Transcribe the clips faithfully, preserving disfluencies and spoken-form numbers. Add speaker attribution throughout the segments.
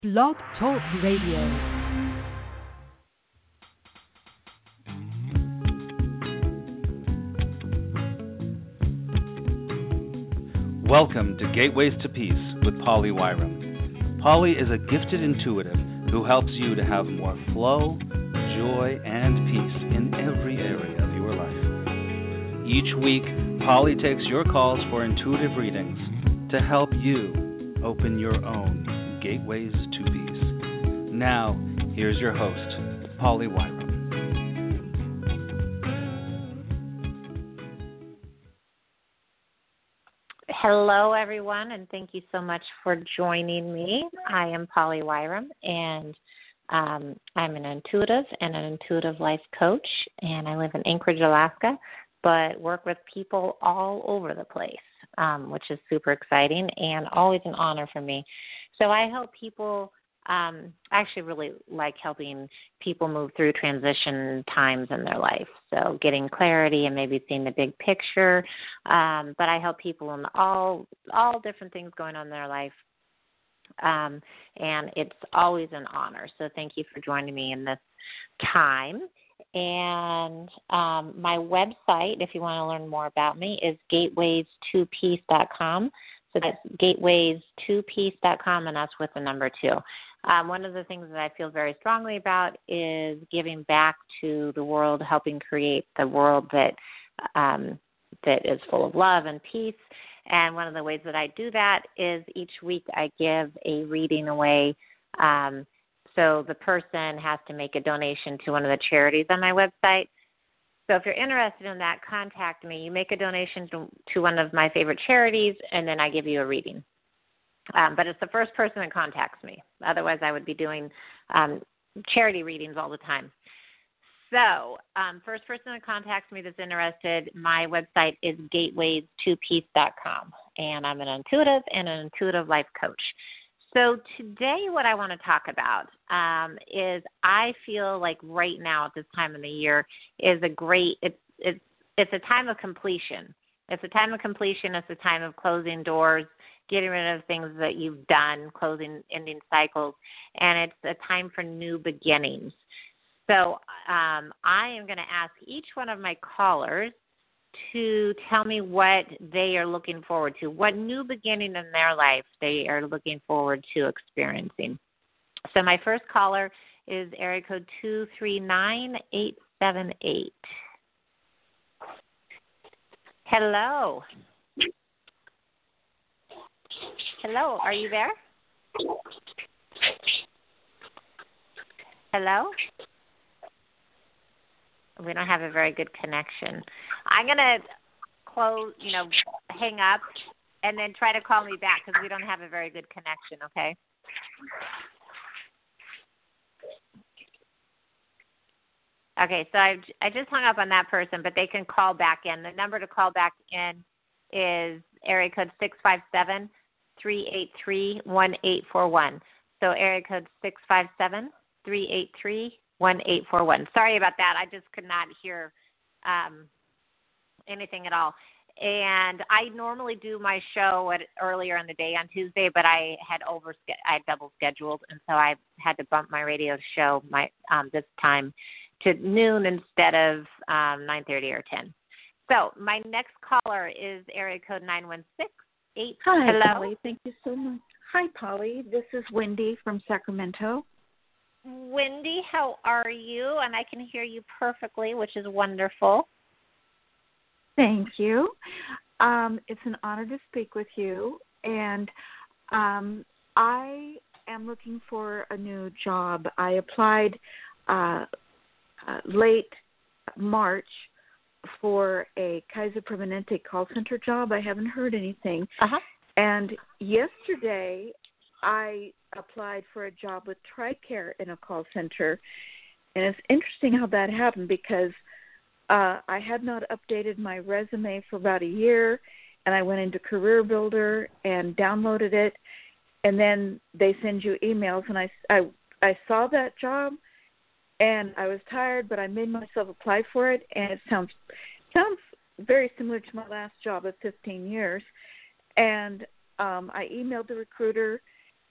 Speaker 1: Blog Talk Radio.
Speaker 2: Welcome to Gateways to Peace with Polly Wyram. Polly is a gifted intuitive who helps you to have more flow, joy, and peace in every area of your life. Each week, Polly takes your calls for intuitive readings to help you open your own gateways to peace. Now, here's your host, Polly Wyram.
Speaker 3: Hello, everyone, and thank you so much for joining me. I am Polly Wyram, and um, I'm an intuitive and an intuitive life coach, and I live in Anchorage, Alaska, but work with people all over the place, um, which is super exciting and always an honor for me. So I help people. Um, I actually really like helping people move through transition times in their life, so getting clarity and maybe seeing the big picture. Um, but I help people in all all different things going on in their life, um, and it's always an honor. So thank you for joining me in this time. And um, my website, if you want to learn more about me, is gateways to peace dot com. So that's gateways to peace dot com, and that's with the number two. Um, one of the things that I feel very strongly about is giving back to the world, helping create the world that um, that is full of love and peace. And one of the ways that I do that is each week I give a reading away. Um, so the person has to make a donation to one of the charities on my website. So if you're interested in that, contact me. You make a donation to, to one of my favorite charities, and then I give you a reading. Um, but it's the first person that contacts me. Otherwise, I would be doing um, charity readings all the time. So um, first person that contacts me that's interested, my website is gateways to peace dot com, and I'm an intuitive and an intuitive life coach. So today what I want to talk about um, is I feel like right now at this time of the year is a great, it's, it's, it's a time of completion. It's a time of completion. It's a time of closing doors, getting rid of things that you've done, closing, ending cycles, and it's a time for new beginnings. So um, I am going to ask each one of my callers to tell me what they are looking forward to, what new beginning in their life they are looking forward to experiencing. So my first caller is area code two three nine, eight seven eight. Hello. Hello, are you there? Hello? We don't have a very good connection. I'm going to close, you know, hang up and then try to call me back because we don't have a very good connection, okay? Okay, so I I just hung up on that person, but they can call back in. The number to call back in is area code six five seven, three eight three, one eight four one. So area code six five seven, three eight three, one eight four one. Sorry about that. I just could not hear um, anything at all. And I normally do my show at, earlier in the day on Tuesday, but I had over I had double scheduled, and so I had to bump my radio show my um, this time to noon instead of um, nine thirty or ten. So my next caller is area code nine one six eight.
Speaker 4: Hi,
Speaker 3: Hello.
Speaker 4: Polly. Thank you so much. Hi, Polly. This is Wendy from Sacramento.
Speaker 3: Wendy, how are you? And I can hear you perfectly, which is wonderful.
Speaker 4: Thank you. Um, it's an honor to speak with you. And um, I am looking for a new job. I applied uh, uh, late March for a Kaiser Permanente call center job. I haven't heard anything.
Speaker 3: Uh-huh.
Speaker 4: And yesterday I applied for a job with TRICARE in a call center. And it's interesting how that happened because uh, I had not updated my resume for about a year, and I went into Career Builder and downloaded it, and then they send you emails, and I, I, I saw that job, and I was tired, but I made myself apply for it, and it sounds sounds very similar to my last job of fifteen years. And um, I emailed the recruiter,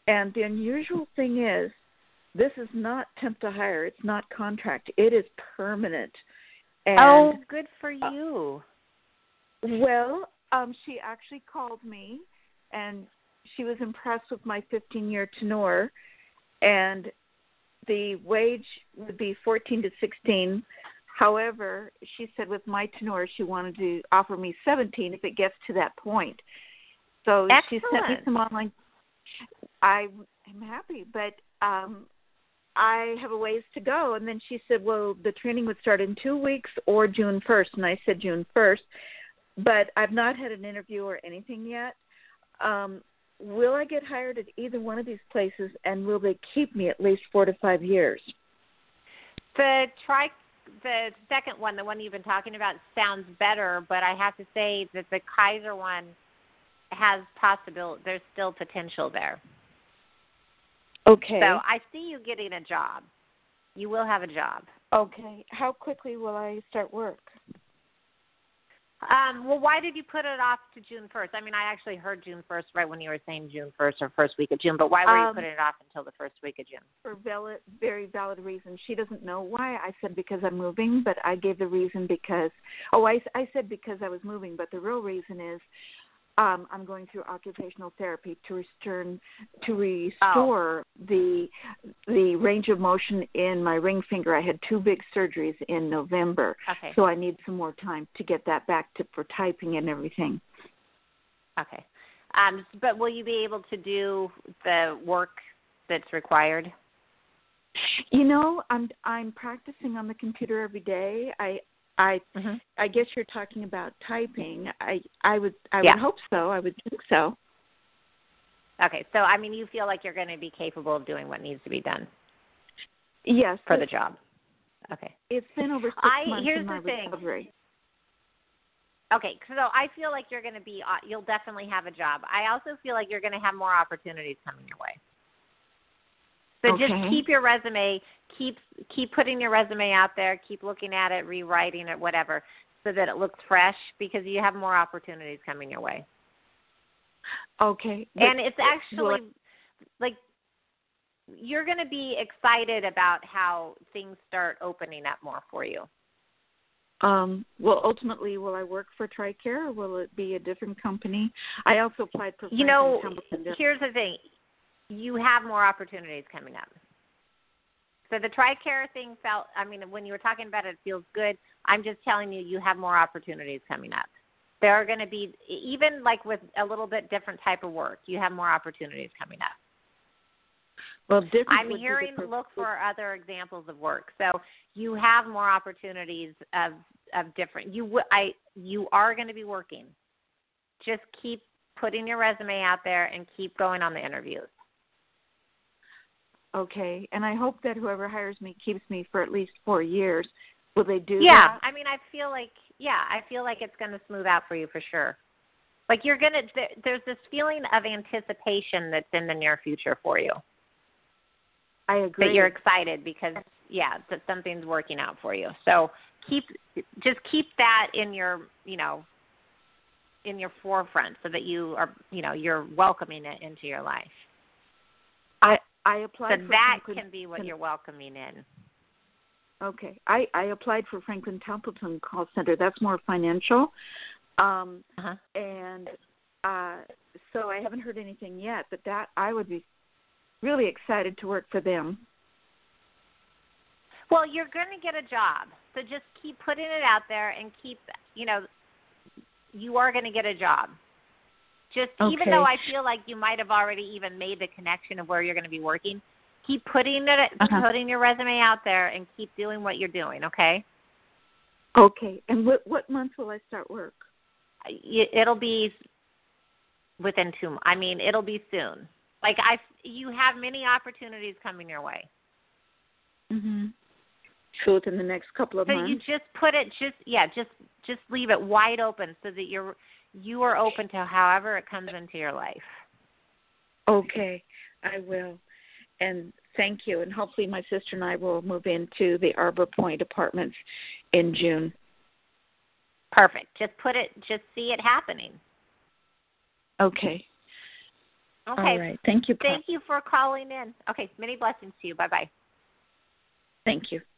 Speaker 4: And the unusual thing is, this is not temp to hire. It's not contract. It is permanent. And,
Speaker 3: oh, good for you.
Speaker 4: Uh, well, um, she actually called me, and she was impressed with my fifteen-year tenure, and the wage would be fourteen to sixteen. However, she said with my tenure, she wanted to offer me seventeen if it gets to that point. So
Speaker 3: Excellent.
Speaker 4: She sent me some online. I am happy, but um, I have a ways to go. And then she said, well, the training would start in two weeks or June first. And I said June first. But I've not had an interview or anything yet. Um, will I get hired at either one of these places, and will they keep me at least four to five years?
Speaker 3: The tri- the second one, the one you've been talking about, sounds better, but I have to say that the Kaiser one has possibility. There's still potential there.
Speaker 4: Okay.
Speaker 3: So I see you getting a job. You will have a job.
Speaker 4: Okay. How quickly will I start work?
Speaker 3: Um, well, why did you put it off to June first? I mean, I actually heard June first right when you were saying June first or first week of June, but why were you
Speaker 4: um,
Speaker 3: putting it off until the first week of June?
Speaker 4: For valid, very valid reason. She doesn't know why. I said because I'm moving, but I gave the reason because, oh, I, I said because I was moving, but the real reason is um, I'm going through occupational therapy to return, to restore oh. the the range of motion in my ring finger. I had two big surgeries in November,
Speaker 3: okay.
Speaker 4: so I need some more time to get that back to for typing and everything.
Speaker 3: Okay, um, but will you be able to do the work that's required?
Speaker 4: You know, I'm I'm practicing on the computer every day. I I mm-hmm. I guess you're talking about typing. I I would I
Speaker 3: yeah.
Speaker 4: would hope so. I would think so.
Speaker 3: Okay, so I mean, you feel like you're going to be capable of doing what needs to be done.
Speaker 4: Yes,
Speaker 3: for the job. Okay.
Speaker 4: It's been over six
Speaker 3: I,
Speaker 4: months
Speaker 3: here's
Speaker 4: in my
Speaker 3: the thing.
Speaker 4: recovery.
Speaker 3: Okay, so I feel like you're going to be. You'll definitely have a job. I also feel like you're going to have more opportunities coming your way. So
Speaker 4: okay.
Speaker 3: just keep your resume, keep keep putting your resume out there, keep looking at it, rewriting it, whatever, so that it looks fresh, because you have more opportunities coming your way.
Speaker 4: Okay.
Speaker 3: And it's actually,
Speaker 4: well,
Speaker 3: like, you're going to be excited about how things start opening up more for you.
Speaker 4: Um, well, ultimately, will I work for TRICARE, or will it be a different company? I also applied for
Speaker 3: You know,
Speaker 4: Templeton.
Speaker 3: Here's the thing. You have more opportunities coming up. So the TRICARE thing felt, I mean, when you were talking about it, it feels good. I'm just telling you, you have more opportunities coming up. There are going to be, even like with a little bit different type of work, you have more opportunities coming up.
Speaker 4: Well, different
Speaker 3: I'm hearing look for other examples of work. So you have more opportunities of of different. You I you are going to be working. Just keep putting your resume out there and keep going on the interviews.
Speaker 4: Okay, and I hope that whoever hires me keeps me for at least four years. Will they do
Speaker 3: yeah,
Speaker 4: that?
Speaker 3: Yeah, I mean, I feel like, yeah, I feel like it's going to smooth out for you for sure. Like you're going to, there's this feeling of anticipation that's in the near future for you.
Speaker 4: I agree.
Speaker 3: That you're excited because, yeah, that something's working out for you. So keep, just keep that in your, you know, in your forefront so that you are, you know, you're welcoming it into your life.
Speaker 4: I I applied
Speaker 3: so
Speaker 4: for
Speaker 3: that
Speaker 4: Franklin,
Speaker 3: can be what you're welcoming in.
Speaker 4: Okay. I, I applied for Franklin Templeton Call Center. That's more financial. Um,
Speaker 3: uh-huh.
Speaker 4: And uh, so I haven't heard anything yet, but that I would be really excited to work for them.
Speaker 3: Well, you're going to get a job. So just keep putting it out there and keep, you know, you are going to get a job. Just
Speaker 4: okay.
Speaker 3: even though I feel like you might have already even made the connection of where you're going to be working, keep putting it,
Speaker 4: uh-huh.
Speaker 3: putting your resume out there and keep doing what you're doing, okay?
Speaker 4: Okay. And what what month will I start work?
Speaker 3: It'll be within two months. I mean, it'll be soon. Like I, you have many opportunities coming your way.
Speaker 4: Mhm. So within the next couple of
Speaker 3: so
Speaker 4: months.
Speaker 3: So you just put it, just yeah, just just leave it wide open so that you're you are open to however it comes into your life.
Speaker 4: Okay, I will. And thank you. And hopefully my sister and I will move into the Arbor Point apartments in June.
Speaker 3: Perfect. Just put it, just see it happening.
Speaker 4: Okay.
Speaker 3: Okay.
Speaker 4: All right. Thank you, Paul.
Speaker 3: Thank you for calling in. Okay. Many blessings to you. Bye-bye.
Speaker 4: Thank you.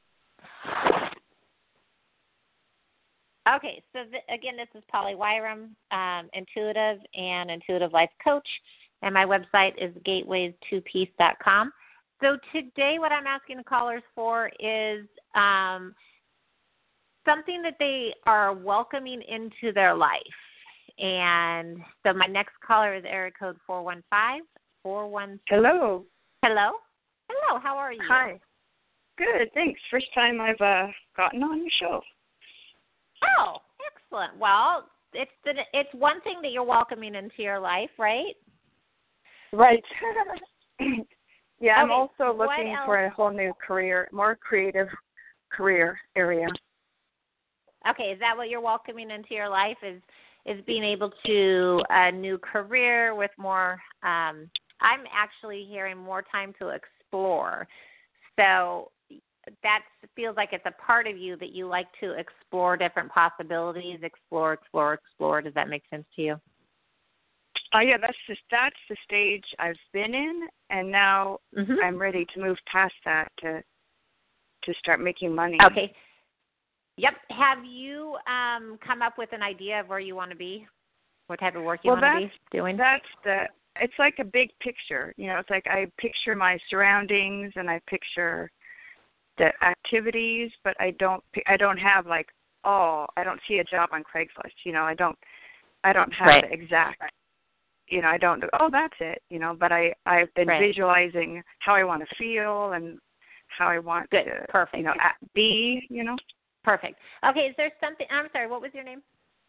Speaker 3: Okay. So, th- again, this is Polly Wyram, um, intuitive and intuitive life coach, and my website is gateways to peace dot com. So today what I'm asking the callers for is um, something that they are welcoming into their life. And so my next caller is area code four one five, four one six.
Speaker 5: Hello.
Speaker 3: Hello? Hello, how are you?
Speaker 5: Hi. Good, thanks. First time I've uh, gotten on your show.
Speaker 3: Oh, excellent. Well, it's the, it's one thing that you're welcoming into your life, right?
Speaker 5: Right. Yeah, I'm
Speaker 3: Okay,
Speaker 5: also
Speaker 3: what
Speaker 5: looking
Speaker 3: else?
Speaker 5: for a whole new career, more creative career area.
Speaker 3: Okay, is that what you're welcoming into your life, is is being able to a new career with more, um, I'm actually hearing more time to explore. So that feels like it's a part of you that you like to explore different possibilities, explore, explore, explore. Does that make sense to you?
Speaker 5: Oh, yeah, that's just that's the stage I've been in, and now
Speaker 3: Mm-hmm.
Speaker 5: I'm ready to move past that to to start making money.
Speaker 3: Okay. Yep. Have you um, come up with an idea of where you want to be? What type of work you
Speaker 5: Well,
Speaker 3: want to
Speaker 5: that's,
Speaker 3: be doing?
Speaker 5: That's the. It's like a big picture. You know, it's like I picture my surroundings and I picture the activities, but I don't. I don't have like oh, I don't see a job on Craigslist. You know, I don't. I don't have
Speaker 3: Right.
Speaker 5: the exact. You know, I don't. Oh, that's it. You know, but I. I've been
Speaker 3: Right.
Speaker 5: visualizing how I want to feel and how I want
Speaker 3: Good.
Speaker 5: to.
Speaker 3: Perfect.
Speaker 5: You know, at, be. You know.
Speaker 3: Perfect. Okay, is there something, I'm sorry, what was your name?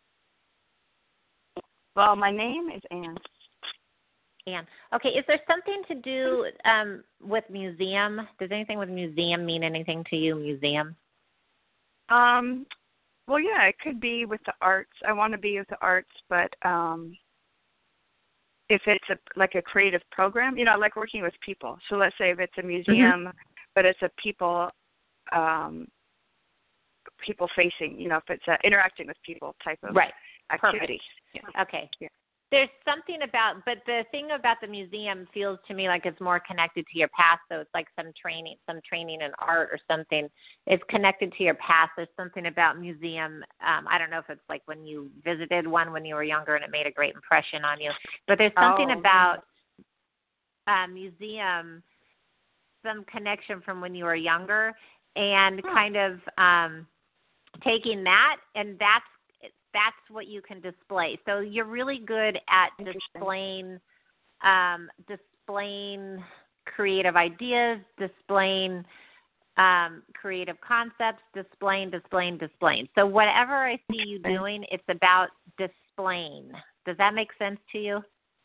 Speaker 5: Well, my name is Anne.
Speaker 3: Anne. Okay, is there something to do um, with museum? Does anything with museum mean anything to you, museum?
Speaker 5: Um, well, yeah, it could be with the arts. I want to be with the arts, but um, if it's a like a creative program, you know, I like working with people. So let's say if it's a museum, mm-hmm. but it's a people, um, people facing, you know, if it's a interacting with people type of
Speaker 3: right.
Speaker 5: activity.
Speaker 3: Yeah. Okay.
Speaker 5: Yeah.
Speaker 3: There's something about, but the thing about the museum feels to me like it's more connected to your past. So it's like some training, some training in art or something. It's connected to your past. There's something about museum. Um, I don't know if it's like when you visited one when you were younger and it made a great impression on you. But there's something
Speaker 5: oh.
Speaker 3: about a museum, some connection from when you were younger, and
Speaker 5: huh.
Speaker 3: kind of um, taking that, and that's that's what you can display. So you're really good at displaying, um, displaying creative ideas, displaying um, creative concepts, displaying, displaying, displaying. So whatever I see you doing, it's about displaying. Does that make sense to you?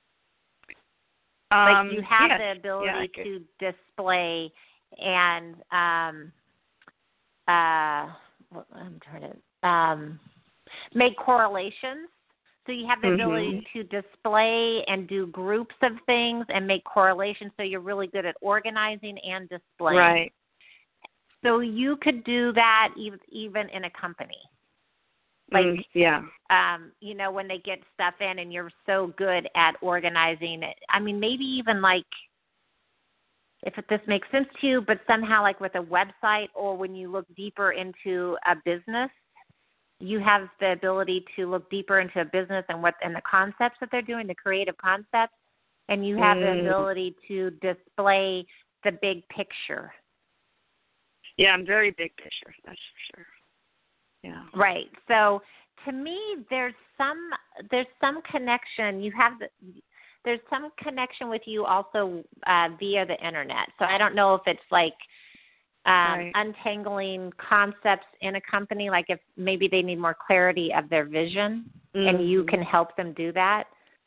Speaker 5: Um,
Speaker 3: like you have
Speaker 5: yes.
Speaker 3: the ability
Speaker 5: yeah,
Speaker 3: to display and um, uh, well, I'm trying to. Um, make correlations. So you have the
Speaker 5: mm-hmm.
Speaker 3: ability to display and do groups of things and make correlations. So you're really good at organizing and displaying.
Speaker 5: Right.
Speaker 3: So you could do that even in a company. Like,
Speaker 5: mm, yeah.
Speaker 3: um, you know, when they get stuff in and you're so good at organizing it. I mean, maybe even like, if this makes sense to you, but somehow like with a website or when you look deeper into a business, you have the ability to look deeper into a business and what and the concepts that they're doing, the creative concepts, and you have
Speaker 5: mm.
Speaker 3: the ability to display the big picture.
Speaker 5: Yeah, I'm very big picture, that's for sure. Yeah.
Speaker 3: Right. So to me, there's some there's some connection. You have the, there's some connection with you also uh, via the internet. So I don't know if it's like. Um,
Speaker 5: right.
Speaker 3: untangling concepts in a company, like if maybe they need more clarity of their vision, mm-hmm. and you can help them do that.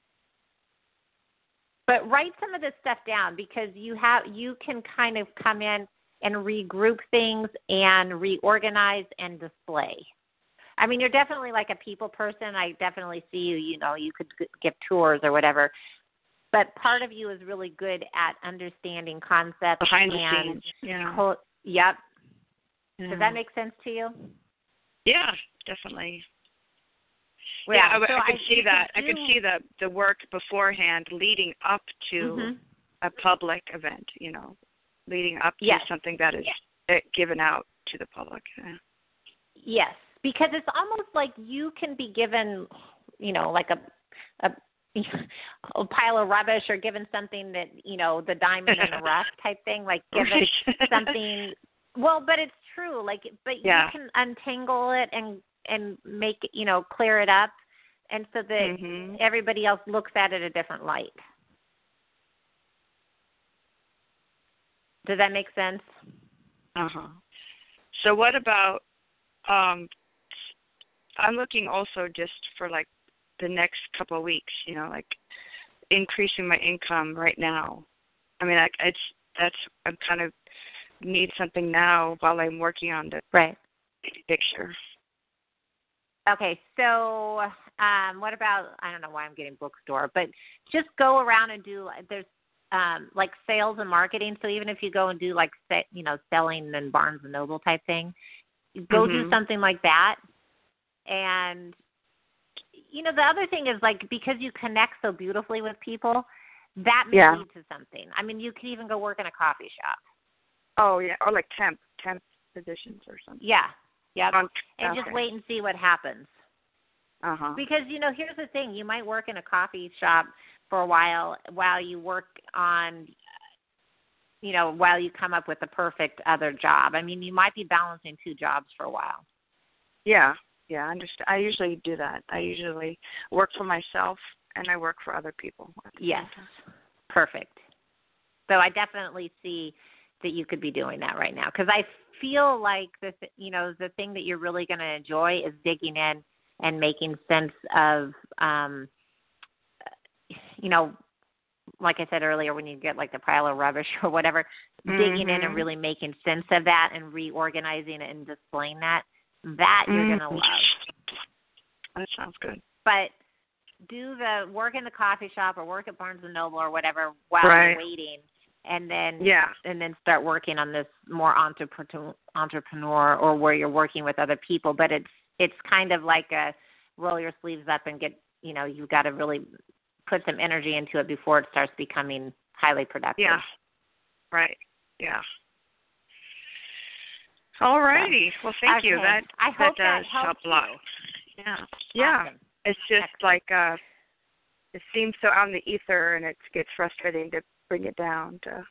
Speaker 3: But write some of this stuff down because you have you can kind of come in and regroup things and reorganize and display. I mean, you're definitely like a people person. I definitely see you. You know, you could give tours or whatever. But part of you is really good at understanding concepts
Speaker 5: behind the
Speaker 3: and
Speaker 5: scenes. Yeah.
Speaker 3: Co- Yep.
Speaker 5: Yeah.
Speaker 3: Does that make sense to you?
Speaker 5: Yeah, definitely.
Speaker 3: Well,
Speaker 5: yeah, I,
Speaker 3: so
Speaker 5: I could
Speaker 3: I,
Speaker 5: see that.
Speaker 3: could
Speaker 5: I could
Speaker 3: do,
Speaker 5: see the the work beforehand, leading up to
Speaker 3: mm-hmm.
Speaker 5: a public event. You know, leading up to
Speaker 3: yes.
Speaker 5: something that is yes. given out to the public. Yeah.
Speaker 3: Yes, because it's almost like you can be given, you know, like a a, a pile of rubbish, or given something that, you know, the diamond in the rough type thing, like given
Speaker 5: right.
Speaker 3: something. Well, but it's true. Like, but
Speaker 5: yeah.
Speaker 3: you can untangle it and and make it, you know, clear it up, and so that
Speaker 5: mm-hmm.
Speaker 3: everybody else looks at it a different light. Does that make sense?
Speaker 5: Uh huh. So what about? Um, I'm looking also just for like the next couple of weeks. You know, like increasing my income right now. I mean, I, it's that's I'm kind of need something now while I'm working on the
Speaker 3: right
Speaker 5: picture.
Speaker 3: Okay, so um, what about, I don't know why I'm getting bookstore, but just go around and do, there's um, like sales and marketing. So even if you go and do like, you know, selling and Barnes and Noble type thing, go
Speaker 5: mm-hmm.
Speaker 3: do something like that. And, you know, the other thing is like, because you connect so beautifully with people, that may
Speaker 5: yeah.
Speaker 3: lead to something. I mean, you could even go work in a coffee shop.
Speaker 5: Oh, yeah, or like temp, temp positions or something.
Speaker 3: Yeah. Yep.
Speaker 5: Um,
Speaker 3: and
Speaker 5: okay.
Speaker 3: just wait and see what happens.
Speaker 5: Uh-huh.
Speaker 3: Because, you know, here's the thing. You might work in a coffee shop for a while while you work on, you know, while you come up with the perfect other job. I mean, you might be balancing two jobs for a while.
Speaker 5: Yeah. Yeah, I understand. I usually do that. I usually work for myself and I work for other people.
Speaker 3: Yes. Perfect. So I definitely see that you could be doing that right now, because I feel like the you know the thing that you're really going to enjoy is digging in and making sense of um you know like I said earlier, when you get like the pile of rubbish or whatever, mm-hmm. digging in and really making sense of that and reorganizing it and displaying that that mm-hmm. you're going to love.
Speaker 5: That sounds good.
Speaker 3: But do the work in the coffee shop or work at Barnes and Noble or whatever while
Speaker 5: right.
Speaker 3: you're waiting. And then,
Speaker 5: yeah.
Speaker 3: and then start working on this more entrepreneur, entrepreneur, or where you're working with other people. But it's it's kind of like a roll your sleeves up and get, you know, you've got to really put some energy into it before it starts becoming highly productive.
Speaker 5: Yeah. Right. Yeah. All righty. Well, thank
Speaker 3: okay.
Speaker 5: you. That
Speaker 3: I
Speaker 5: that
Speaker 3: hope
Speaker 5: does
Speaker 3: that
Speaker 5: help a lot.
Speaker 3: You.
Speaker 5: Yeah. Yeah.
Speaker 3: Awesome.
Speaker 5: It's just
Speaker 3: Excellent.
Speaker 5: like uh, it seems so out in the ether, and it gets frustrating to bring it down to.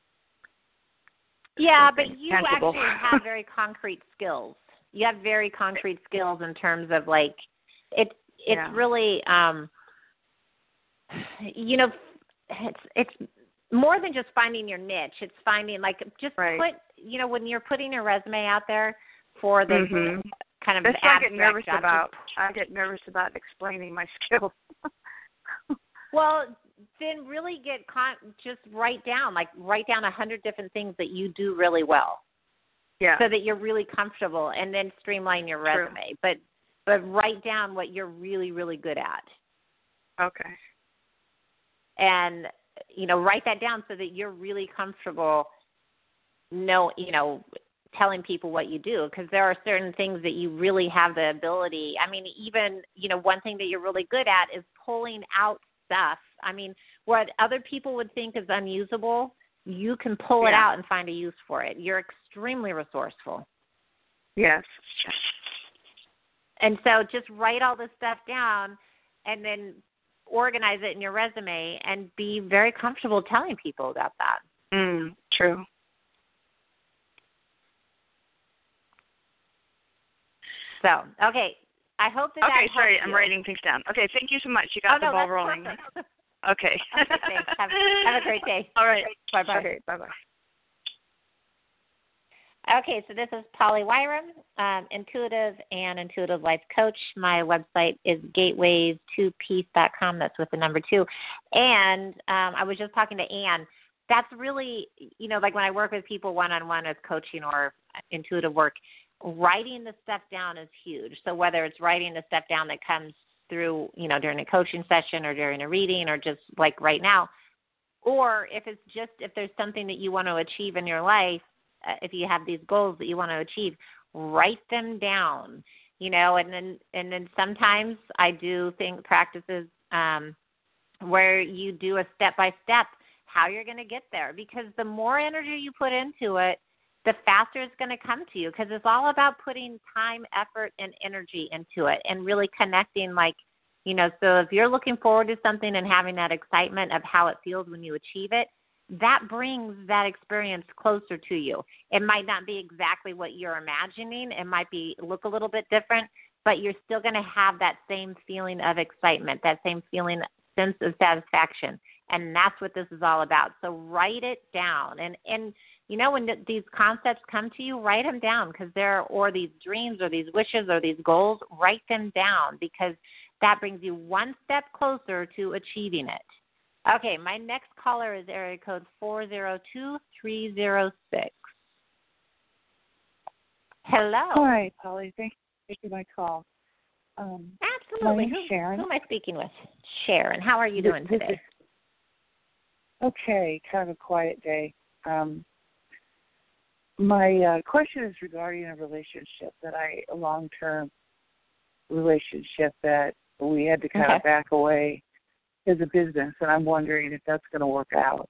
Speaker 3: Yeah, but you
Speaker 5: tangible.
Speaker 3: actually have very concrete skills. You have very concrete skills in terms of like it. It's
Speaker 5: yeah.
Speaker 3: really, um, you know, it's it's more than just finding your niche. It's finding like just
Speaker 5: right.
Speaker 3: put, you know, when you're putting your resume out there for the
Speaker 5: mm-hmm.
Speaker 3: kind of
Speaker 5: That's
Speaker 3: abstract
Speaker 5: what I get nervous
Speaker 3: job,
Speaker 5: about.
Speaker 3: just,
Speaker 5: I get nervous about explaining my skills.
Speaker 3: Well, then really get con- just write down, like write down a hundred different things that you do really well.
Speaker 5: Yeah.
Speaker 3: So that you're really comfortable, and then streamline your
Speaker 5: True.
Speaker 3: resume. But but write down what you're really, really good at.
Speaker 5: Okay.
Speaker 3: And, you know, write that down so that you're really comfortable know, you know, telling people what you do, because there are certain things that you really have the ability. I mean, even, you know, one thing that you're really good at is pulling out stuff. I mean, what other people would think is unusable, you can pull
Speaker 5: yeah.
Speaker 3: it out and find a use for it. You're extremely resourceful.
Speaker 5: Yes.
Speaker 3: And so just write all this stuff down and then organize it in your resume and be very comfortable telling people about that.
Speaker 5: Mm, true.
Speaker 3: So, okay. I hope that
Speaker 5: Okay,
Speaker 3: that
Speaker 5: sorry,
Speaker 3: helps
Speaker 5: I'm
Speaker 3: you.
Speaker 5: writing things down. Okay, thank you so much. You got
Speaker 3: oh,
Speaker 5: the
Speaker 3: no,
Speaker 5: ball
Speaker 3: that's
Speaker 5: rolling.
Speaker 3: Perfect.
Speaker 5: Okay.
Speaker 3: Okay, thanks. Have, have a great day.
Speaker 5: All right.
Speaker 3: Bye-bye.
Speaker 5: Okay, bye-bye.
Speaker 3: Okay, so this is Polly Wyram, um, intuitive and intuitive life coach. My website is gateways to peace dot com. That's with the number two. And um, I was just talking to Ann. That's really, you know, like when I work with people one-on-one as coaching or intuitive work, writing the stuff down is huge. So whether it's writing the stuff down that comes through, you know, during a coaching session or during a reading or just like right now, or if it's just, if there's something that you want to achieve in your life, uh, if you have these goals that you want to achieve, write them down you know, and then and then sometimes I do think practices um, where you do a step by step how you're going to get there, because the more energy you put into it, the faster it's going to come to you, because it's all about putting time, effort, and energy into it and really connecting, like, you know, so if you're looking forward to something and having that excitement of how it feels when you achieve it, that brings that experience closer to you. It might not be exactly what you're imagining. It might be look a little bit different, but you're still going to have that same feeling of excitement, that same feeling, sense of satisfaction. And that's what this is all about. So write it down. And, and you know, when th- these concepts come to you, write them down, because there, or these dreams or these wishes or these goals, write them down, because that brings you one step closer to achieving it. Okay, my next caller is area code four zero two, three zero six. Hello.
Speaker 6: Hi, Polly. Thank you for taking my call. Um,
Speaker 3: Absolutely.
Speaker 6: My name's
Speaker 3: Who,
Speaker 6: Sharon.
Speaker 3: who am I speaking with? Sharon. How are you doing
Speaker 6: This
Speaker 3: today?
Speaker 6: is- Okay, kind of a quiet day. Um, my uh, question is regarding a relationship that I, a long-term relationship that we had to kind
Speaker 3: Okay.
Speaker 6: of back away as a business, and I'm wondering if that's going to work out.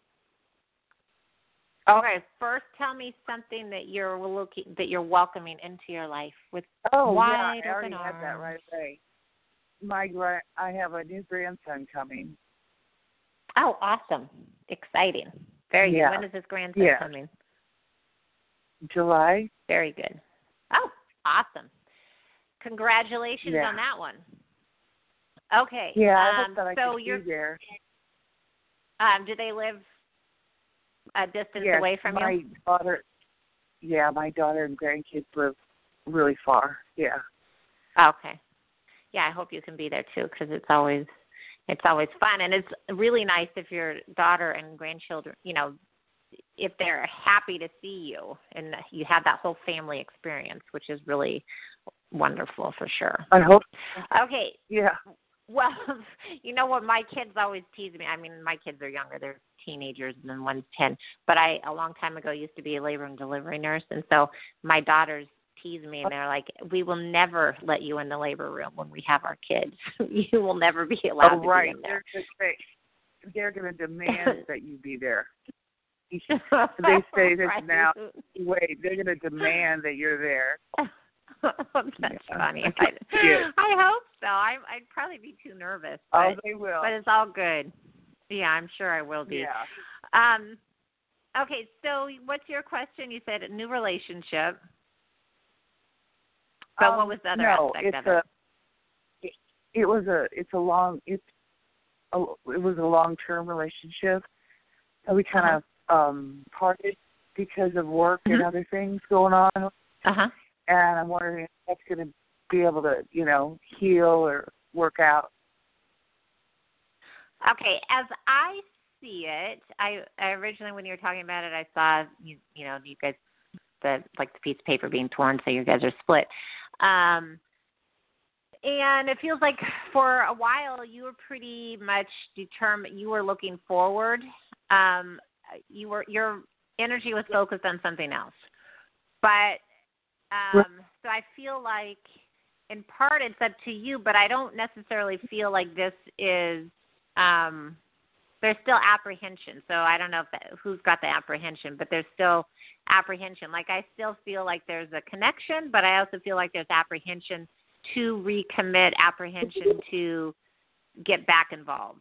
Speaker 3: Okay, first tell me something that you're looking, that you're welcoming into your life with
Speaker 6: Oh,
Speaker 3: wide
Speaker 6: yeah, I already
Speaker 3: open
Speaker 6: had that
Speaker 3: arms.
Speaker 6: right away. My gra- I have a new grandson coming.
Speaker 3: Oh, awesome. Exciting. Very
Speaker 6: Yeah.
Speaker 3: good. When is this grandson
Speaker 6: Yeah.
Speaker 3: coming?
Speaker 6: July?
Speaker 3: Very good. Oh, awesome. Congratulations
Speaker 6: Yeah.
Speaker 3: on that one. Okay.
Speaker 6: Yeah, I
Speaker 3: um,
Speaker 6: hope that I
Speaker 3: so
Speaker 6: can
Speaker 3: you're,
Speaker 6: be there.
Speaker 3: Um, do they live a distance
Speaker 6: Yes,
Speaker 3: away from
Speaker 6: my
Speaker 3: you?
Speaker 6: daughter, yeah, my daughter and grandkids live really far. Yeah.
Speaker 3: Okay. Yeah, I hope you can be there too, because it's always it's always fun, and it's really nice if your daughter and grandchildren, you know, if they're happy to see you and you have that whole family experience, which is really wonderful for sure.
Speaker 6: I hope.
Speaker 3: Okay.
Speaker 6: Yeah.
Speaker 3: Well, you know what, my kids always tease me. I mean, my kids are younger; they're teenagers, and then one's ten. But I, a long time ago, used to be a labor and delivery nurse, and so my daughters tease me, and they're like, "We will never let you in the labor room when we have our kids. You will never be allowed
Speaker 6: Oh,
Speaker 3: to
Speaker 6: right.
Speaker 3: be in there."
Speaker 6: They're, they're, they're going to demand that you be there. They say this
Speaker 3: Right.
Speaker 6: now. Wait, they're going to demand that you're there.
Speaker 3: That's
Speaker 6: Yeah.
Speaker 3: funny.
Speaker 6: I
Speaker 3: I,
Speaker 6: can see it.
Speaker 3: I hope so. I, I'd probably be too nervous, but,
Speaker 6: Oh, they will.
Speaker 3: but it's all good. Yeah, I'm sure I will be.
Speaker 6: Yeah.
Speaker 3: Um, okay, so what's your question? You said a new relationship. But
Speaker 6: um,
Speaker 3: what was the other
Speaker 6: no,
Speaker 3: aspect
Speaker 6: it's
Speaker 3: of
Speaker 6: a,
Speaker 3: it?
Speaker 6: it? It was a. It's a long. It's. A, it was a long-term relationship, and we kind
Speaker 3: Uh-huh.
Speaker 6: of um, parted because of work
Speaker 3: Mhm.
Speaker 6: and other things going on.
Speaker 3: Uh-huh.
Speaker 6: And I'm wondering if that's going to be able to, you know, heal or work out.
Speaker 3: Okay, as I see it, I, I originally, when you were talking about it, I saw, you, you know, you guys, the like the piece of paper being torn, so you guys are split. Um, and it feels like for a while you were pretty much determined. You were looking forward. Um, you were your energy was focused on something else. But um, so I feel like, in part, it's up to you. But I don't necessarily feel like this is. Um, there's still apprehension. So I don't know if that, who's got the apprehension, but there's still apprehension. Like I still feel like there's a connection, but I also feel like there's apprehension to recommit, apprehension to get back involved.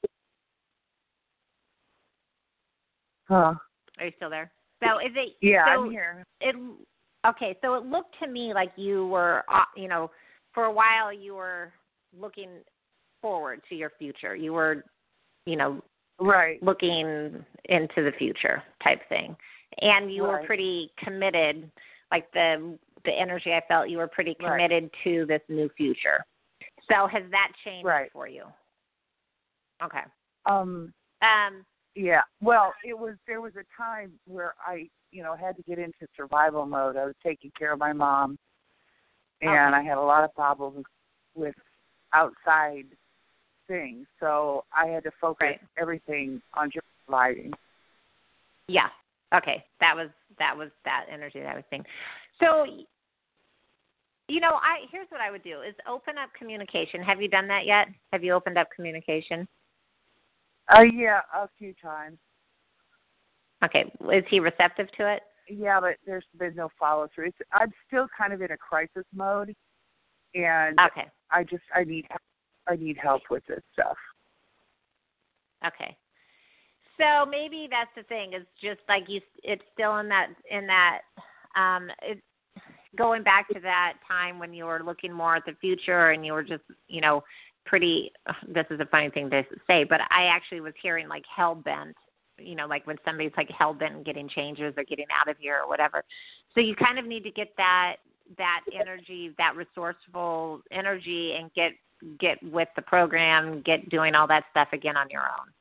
Speaker 6: Huh.
Speaker 3: Are you still there? So is it?
Speaker 6: Yeah,
Speaker 3: so
Speaker 6: I'm here.
Speaker 3: It okay. So it looked to me like you were, uh, you know, for a while you were looking forward to your future. You were, you know,
Speaker 6: Right.
Speaker 3: looking into the future type thing, and you were
Speaker 6: Right.
Speaker 3: pretty committed. Like the the energy I felt, you were pretty committed
Speaker 6: Right.
Speaker 3: to this new future. So has that changed
Speaker 6: Right.
Speaker 3: for you? Okay.
Speaker 6: Um.
Speaker 3: Um.
Speaker 6: Yeah. Well, it was. There was a time where I, you know, had to get into survival mode. I was taking care of my mom, and
Speaker 3: Okay.
Speaker 6: I had a lot of problems with outside things. So I had to focus
Speaker 3: Right.
Speaker 6: everything on just providing.
Speaker 3: Yeah. Okay. That was that was that energy that I was saying. So You know, I here's what I would do is open up communication. Have you done that yet? Have you opened up communication?
Speaker 6: Uh, yeah, a few times.
Speaker 3: Okay. Is he receptive to it?
Speaker 6: Yeah, but there's been no follow through. It's, I'm still kind of in a crisis mode, and
Speaker 3: okay.
Speaker 6: I just I need I need help with this stuff.
Speaker 3: Okay. So maybe that's the thing. It's just like you. It's still in that in that. Um, it, going back to that time when you were looking more at the future and you were just, you know, pretty. This is a funny thing to say, but I actually was hearing like hell bent. You know, like when somebody's like hell bent and getting changes or getting out of here or whatever. So you kind of need to get that that energy, that resourceful energy, and get get with the program, get doing all that stuff again on your own.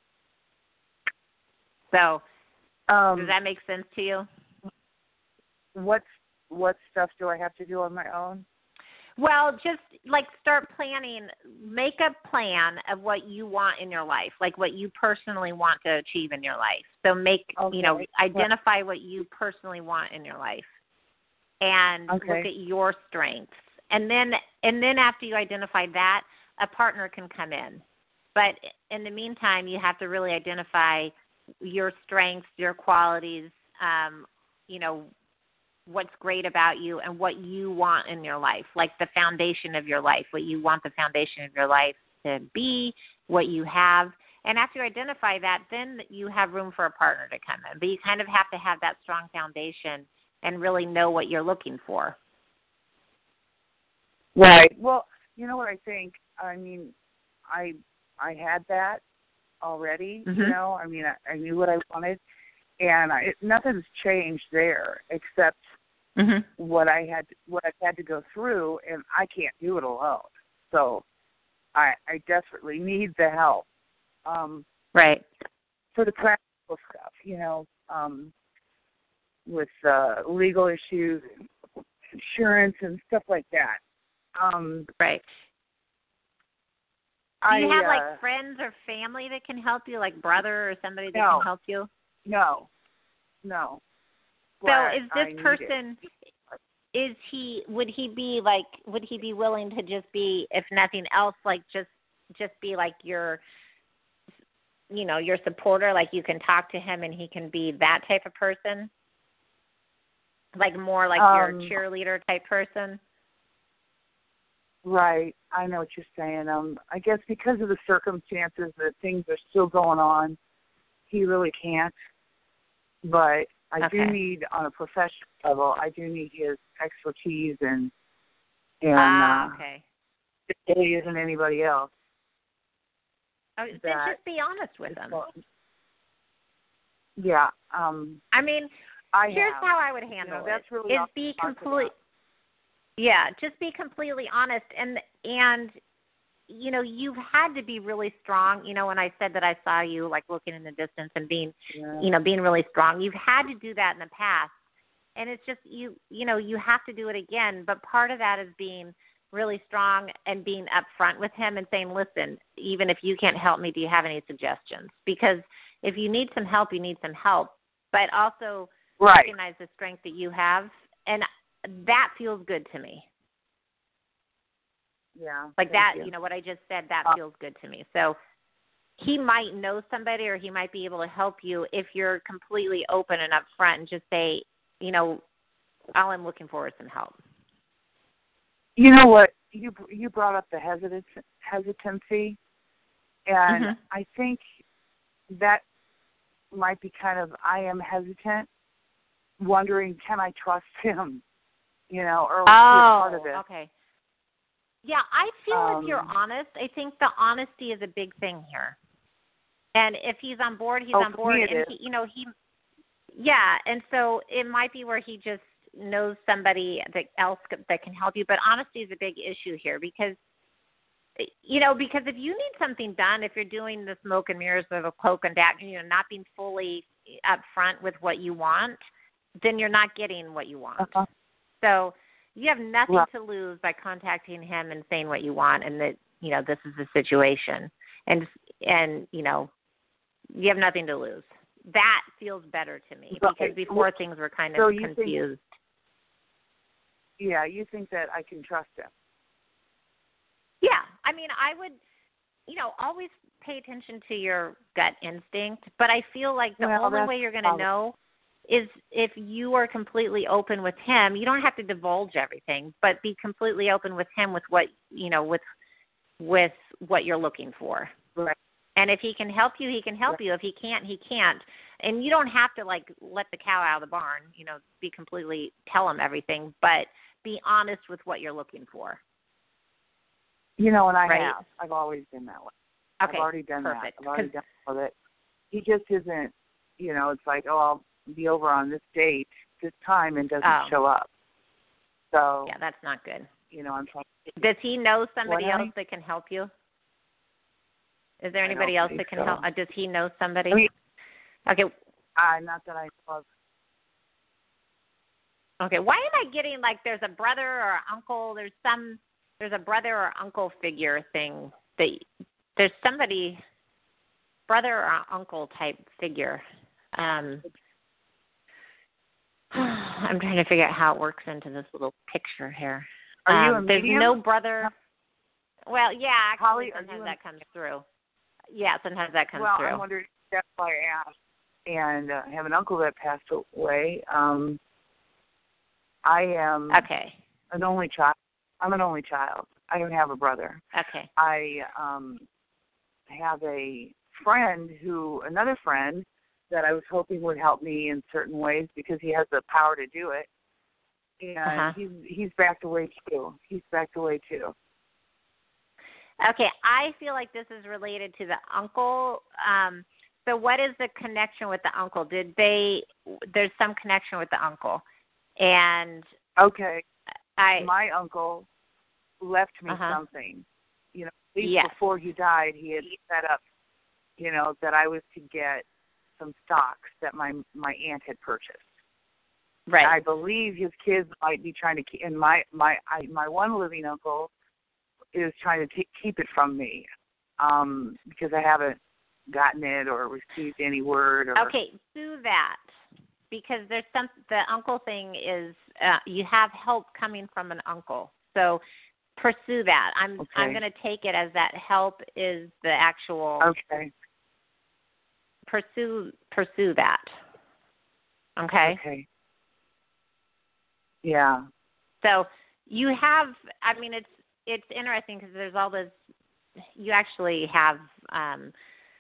Speaker 3: So,
Speaker 6: um,
Speaker 3: does that make sense to you?
Speaker 6: What what stuff do I have to do on my own?
Speaker 3: Well, just like start planning, make a plan of what you want in your life, like what you personally want to achieve in your life. So make, okay. you know, identify what you personally want in your life and
Speaker 6: okay.
Speaker 3: look at your strengths. And then, and then after you identify that, a partner can come in. But in the meantime, you have to really identify your strengths, your qualities, um, you know, what's great about you and what you want in your life, like the foundation of your life, what you want the foundation of your life to be, what you have. And after you identify that, then you have room for a partner to come in. But you kind of have to have that strong foundation and really know what you're looking for.
Speaker 6: Right. Well, you know what I think? I mean, I I had that already,
Speaker 3: mm-hmm.
Speaker 6: you know. I mean, I, I knew what I wanted. And I, nothing's changed there except mm-hmm. what I had, what I've had to go through, and I can't do it alone. So I, I desperately need the help. Um,
Speaker 3: right.
Speaker 6: For the practical stuff, you know, um, with uh, legal issues, insurance, and stuff like that. Um,
Speaker 3: right. Do you
Speaker 6: I,
Speaker 3: have
Speaker 6: uh,
Speaker 3: like friends or family that can help you, like brother or somebody that
Speaker 6: no.
Speaker 3: can help you?
Speaker 6: No, no.
Speaker 3: So
Speaker 6: but
Speaker 3: is this
Speaker 6: I
Speaker 3: person, is he, would he be like, would he be willing to just be, if nothing else, like just, just be like your, you know, your supporter, like you can talk to him and he can be that type of person? Like more like
Speaker 6: um,
Speaker 3: your cheerleader type person?
Speaker 6: Right. I know what you're saying. Um, I guess because of the circumstances that things are still going on, he really can't. But I
Speaker 3: okay.
Speaker 6: do need, on a professional level, I do need his expertise and and
Speaker 3: ah,
Speaker 6: uh,
Speaker 3: okay.
Speaker 6: he isn't anybody else.
Speaker 3: Oh, then just be honest with him.
Speaker 6: Yeah. Um,
Speaker 3: I mean,
Speaker 6: I
Speaker 3: here's
Speaker 6: have.
Speaker 3: how I would handle
Speaker 6: you know, that's
Speaker 3: it.
Speaker 6: really
Speaker 3: is be complete. Yeah, just be completely honest, and and you know, you've had to be really strong. You know, when I said that I saw you like looking in the distance and being,
Speaker 6: yeah.
Speaker 3: you know, being really strong, you've had to do that in the past. And it's just, you, you know, you have to do it again. But part of that is being really strong and being upfront with him and saying, listen, even if you can't help me, do you have any suggestions? Because if you need some help, you need some help, but also
Speaker 6: right.
Speaker 3: recognize the strength that you have. And that feels good to me.
Speaker 6: Yeah.
Speaker 3: Like that,
Speaker 6: you.
Speaker 3: you know, what I just said, that
Speaker 6: uh,
Speaker 3: feels good to me. So he might know somebody or he might be able to help you if you're completely open and upfront and just say, you know, all I'm looking for is some help.
Speaker 6: You know what? You you brought up the hesitancy, hesitancy and
Speaker 3: mm-hmm.
Speaker 6: I think that might be kind of, I am hesitant, wondering, can I trust him, you know, or
Speaker 3: oh,
Speaker 6: part of it.
Speaker 3: okay. Yeah, I feel
Speaker 6: um,
Speaker 3: if you're honest, I think the honesty is a big thing here. And if he's on board, he's
Speaker 6: oh,
Speaker 3: on board.
Speaker 6: and,
Speaker 3: he, you know, he, yeah, and so it might be where he just knows somebody that else that can help you. But honesty is a big issue here because, you know, because if you need something done, if you're doing the smoke and mirrors or the cloak and dagger, you know, not being fully upfront with what you want, then you're not getting what you want.
Speaker 6: Uh-huh.
Speaker 3: So you have nothing
Speaker 6: right.
Speaker 3: to lose by contacting him and saying what you want and that, you know, this is the situation. And, and you know, you have nothing to lose. That feels better to me
Speaker 6: right.
Speaker 3: because before things were kind of
Speaker 6: so
Speaker 3: confused.
Speaker 6: yeah, you think that I can trust him.
Speaker 3: Yeah. I mean, I would, you know, always pay attention to your gut instinct, but I feel like the
Speaker 6: well,
Speaker 3: only way you're going to know is if you are completely open with him. You don't have to divulge everything, but be completely open with him with what, you know, with with what you're looking for.
Speaker 6: Right.
Speaker 3: And if he can help you, he can help
Speaker 6: right.
Speaker 3: you. If he can't, he can't. And you don't have to, like, let the cow out of the barn, you know, be completely, tell him everything, but be honest with what you're looking for.
Speaker 6: You know, and I
Speaker 3: right?
Speaker 6: have. I've always been that way.
Speaker 3: Okay,
Speaker 6: I've already done
Speaker 3: perfect.
Speaker 6: that. I've already done all that. He just isn't, you know, it's like, oh, I'll be over on this date, this time, and doesn't
Speaker 3: oh.
Speaker 6: show up. So
Speaker 3: yeah, that's not good.
Speaker 6: You know, I'm trying. To
Speaker 3: Does he know somebody
Speaker 6: what,
Speaker 3: else
Speaker 6: honey?
Speaker 3: that can help you? Is there
Speaker 6: I
Speaker 3: anybody
Speaker 6: don't
Speaker 3: else
Speaker 6: think
Speaker 3: that can
Speaker 6: so.
Speaker 3: help? Uh, does he know somebody?
Speaker 6: I mean,
Speaker 3: okay.
Speaker 6: Uh, not that I love.
Speaker 3: Okay. Why am I getting like there's a brother or uncle? There's some. There's a brother or uncle figure thing. That there's somebody, brother or uncle type figure. Um, I'm trying to figure out how it works into this little picture here.
Speaker 6: Are you
Speaker 3: um,
Speaker 6: a
Speaker 3: there's
Speaker 6: medium?
Speaker 3: no brother. Well, yeah, actually,
Speaker 6: Holly,
Speaker 3: sometimes
Speaker 6: are you
Speaker 3: that comes through. Yeah, sometimes that comes
Speaker 6: well,
Speaker 3: through.
Speaker 6: I'm wondering. That's why I asked. And uh, I have an uncle that passed away. Um, I am
Speaker 3: okay.
Speaker 6: an only child. I'm an only child. I don't have a brother.
Speaker 3: Okay.
Speaker 6: I um, have a friend who, another friend, that I was hoping would help me in certain ways because he has the power to do it. And
Speaker 3: uh-huh.
Speaker 6: he's he's backed away too. He's backed away too.
Speaker 3: Okay, I feel like this is related to the uncle. Um, so what is the connection with the uncle? Did they, there's some connection with the uncle. And
Speaker 6: okay,
Speaker 3: I,
Speaker 6: my uncle left me
Speaker 3: uh-huh.
Speaker 6: something. You know, at least
Speaker 3: yes.
Speaker 6: before he died, he had set up, you know, that I was to get some stocks that my my aunt had purchased.
Speaker 3: Right.
Speaker 6: I believe his kids might be trying to keep, and my my I, my one living uncle is trying to t- keep it from me um, because I haven't gotten it or received any word. Or,
Speaker 3: okay, do that because there's some. The uncle thing is uh, you have help coming from an uncle, so pursue that. I'm
Speaker 6: okay.
Speaker 3: I'm going to take it as that help is the actual.
Speaker 6: Okay.
Speaker 3: Pursue pursue that. Okay.
Speaker 6: Okay. Yeah.
Speaker 3: So you have. I mean, it's it's interesting because there's all this. You actually have um,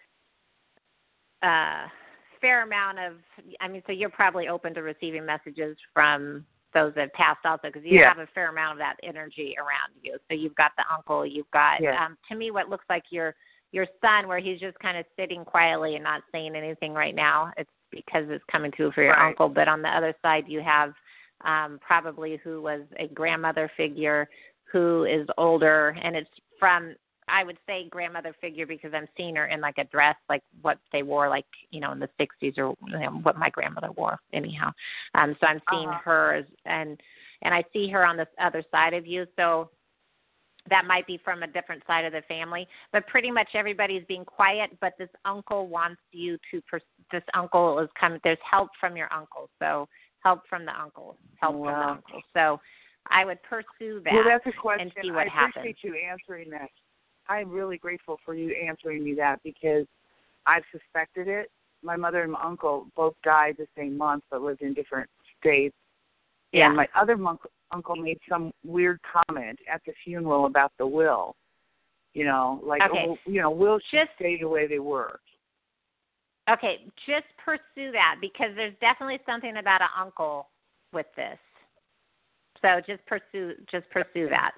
Speaker 3: a fair amount of. I mean, so you're probably open to receiving messages from those that passed also because you
Speaker 6: yeah.
Speaker 3: have a fair amount of that energy around you. So you've got the uncle. You've got.
Speaker 6: Yeah.
Speaker 3: Um, to me, what looks like your your son, where he's just kind of sitting quietly and not saying anything right now. It's because it's coming through for your
Speaker 6: right.
Speaker 3: uncle. But on the other side, you have. Um, probably who was a grandmother figure who is older, and it's from, I would say grandmother figure because I'm seeing her in like a dress like what they wore like, you know, in the sixties or you know, what my grandmother wore anyhow. Um, so I'm seeing
Speaker 6: uh-huh.
Speaker 3: her as, and and I see her on this other side of you. So that might be from a different side of the family. But pretty much everybody's being quiet, but this uncle wants you to, pers- this uncle is coming, there's help from your uncle. So help from the uncle, help
Speaker 6: wow.
Speaker 3: from the uncle. So I would pursue that
Speaker 6: well, that's a question.
Speaker 3: and see what
Speaker 6: I
Speaker 3: happens.
Speaker 6: appreciate you answering that. I'm really grateful for you answering me that because I've suspected it. My mother and my uncle both died the same month but lived in different states.
Speaker 3: Yeah.
Speaker 6: And my other monk, uncle made some weird comment at the funeral about the will. You know, like,
Speaker 3: okay.
Speaker 6: oh, you know, wills should
Speaker 3: Just,
Speaker 6: stay the way they were.
Speaker 3: Okay, just pursue that because there's definitely something about an uncle with this. So just pursue, just pursue that.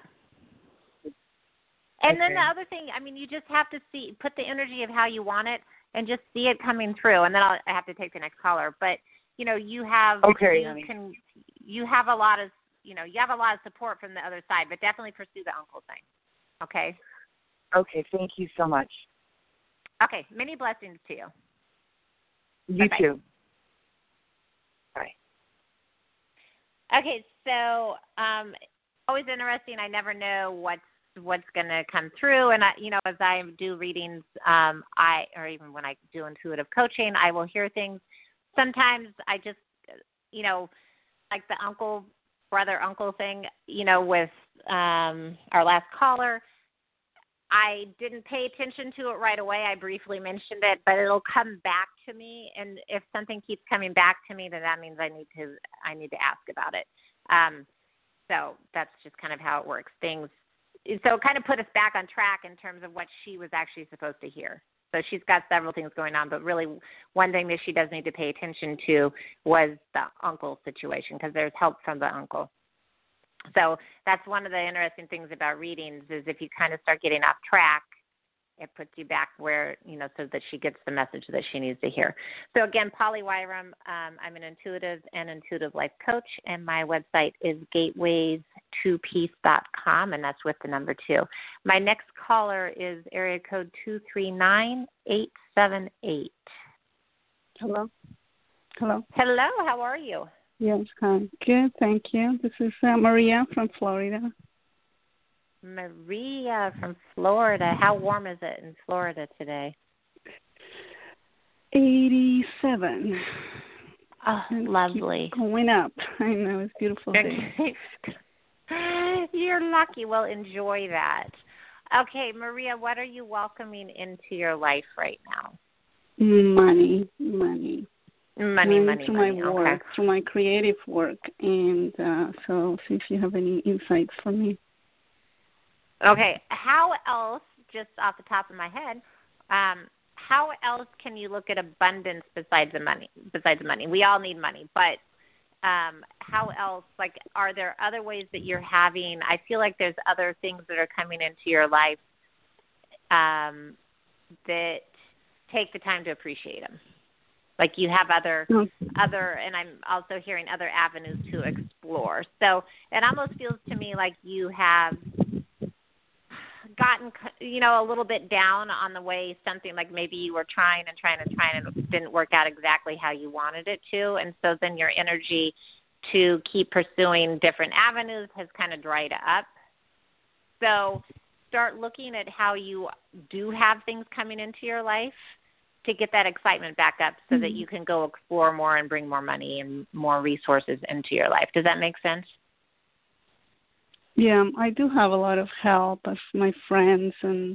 Speaker 3: And
Speaker 6: okay.
Speaker 3: then the other thing, I mean, you just have to see, put the energy of how you want it, and just see it coming through. And then I'll, I have to take the next caller. But you know, you have,
Speaker 6: okay,
Speaker 3: you
Speaker 6: honey.
Speaker 3: can, you have a lot of, you know, you have a lot of support from the other side. But definitely pursue the uncle thing. Okay.
Speaker 6: Okay. Thank you so much.
Speaker 3: Okay. Many blessings to you.
Speaker 6: You
Speaker 3: Bye-bye.
Speaker 6: too. Bye.
Speaker 3: Okay, so um, always interesting. I never know what's what's going to come through, and I, you know, as I do readings, um, I or even when I do intuitive coaching, I will hear things. Sometimes I just, you know, like the uncle brother uncle thing, you know, with um, our last caller. I didn't pay attention to it right away. I briefly mentioned it, but it'll come back to me. And if something keeps coming back to me, then that means I need to I need to ask about it. Um, so that's just kind of how it works. Things so it kind of put us back on track in terms of what she was actually supposed to hear. So she's got several things going on, but really one thing that she does need to pay attention to was the uncle situation, because there's help from the uncle. So that's one of the interesting things about readings is if you kind of start getting off track, it puts you back where, you know, so that she gets the message that she needs to hear. So again, Polly Wyram, um, I'm an intuitive and intuitive life coach, and my website is gateways to peace dot com, and that's with the number two. My next caller is area code two three nine, eight seven eight.
Speaker 7: Hello. Hello.
Speaker 3: Hello, how are you?
Speaker 7: Yes, hi. Good, thank you. This is uh, Maria from Florida.
Speaker 3: Maria from Florida. How warm is it in Florida today?
Speaker 7: eighty-seven.
Speaker 3: Oh, and lovely.
Speaker 7: Going up. I know, it's a beautiful day.
Speaker 3: You're lucky. Well, enjoy that. Okay, Maria, what are you welcoming into your life right now?
Speaker 7: Money, money.
Speaker 3: Money, money,
Speaker 7: through
Speaker 3: money.
Speaker 7: my work,
Speaker 3: okay.
Speaker 7: through my creative work, and uh, so see if you have any insights for me.
Speaker 3: Okay, how else, just off the top of my head, um, how else can you look at abundance besides the money? Besides the money, we all need money, but um, how else? Like, are there other ways that you're having? I feel like there's other things that are coming into your life um, that take the time to appreciate them. Like you have other, other, and I'm also hearing other avenues to explore. So it almost feels to me like you have gotten, you know, a little bit down on the way something like maybe you were trying and trying and trying and it didn't work out exactly how you wanted it to. And so then your energy to keep pursuing different avenues has kind of dried up. So start looking at how you do have things coming into your life to get that excitement back up so mm-hmm. that you can go explore more and bring more money and more resources into your life. Does that make sense?
Speaker 7: Yeah, I do have a lot of help of my friends, and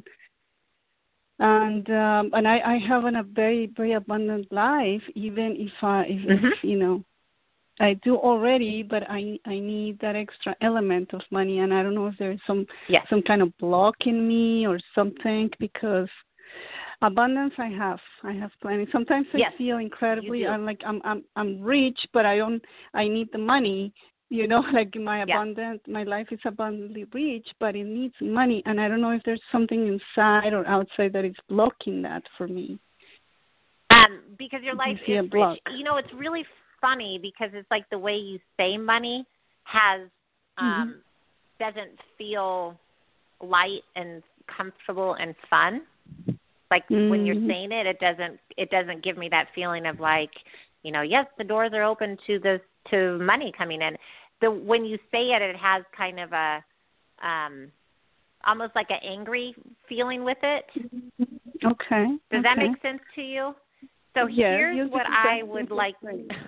Speaker 7: and um, and I, I have an, a very very abundant life. Even if I, if, mm-hmm. if you know, I do already, but I I need that extra element of money, and I don't know if there's some
Speaker 3: yes.
Speaker 7: some kind of block in me or something, because abundance I have. I have plenty. Sometimes I
Speaker 3: yes,
Speaker 7: feel incredibly I'm like I'm I'm I'm rich, but I don't I need the money. You know, like my
Speaker 3: yes.
Speaker 7: abundant my life is abundantly rich, but it needs money, and I don't know if there's something inside or outside that is blocking that for me.
Speaker 3: Um, because your life
Speaker 7: you
Speaker 3: is rich. You know, it's really funny because it's like the way you say money has um mm-hmm. doesn't feel light and comfortable and fun. Like mm-hmm. when you're saying it, it doesn't it doesn't give me that feeling of like, you know, yes, the doors are open to this to money coming in. The when you say it, it has kind of a um, almost like an angry feeling with it.
Speaker 7: Okay.
Speaker 3: Does
Speaker 7: okay.
Speaker 3: that make sense to you? So
Speaker 7: yeah,
Speaker 3: here's what I would like.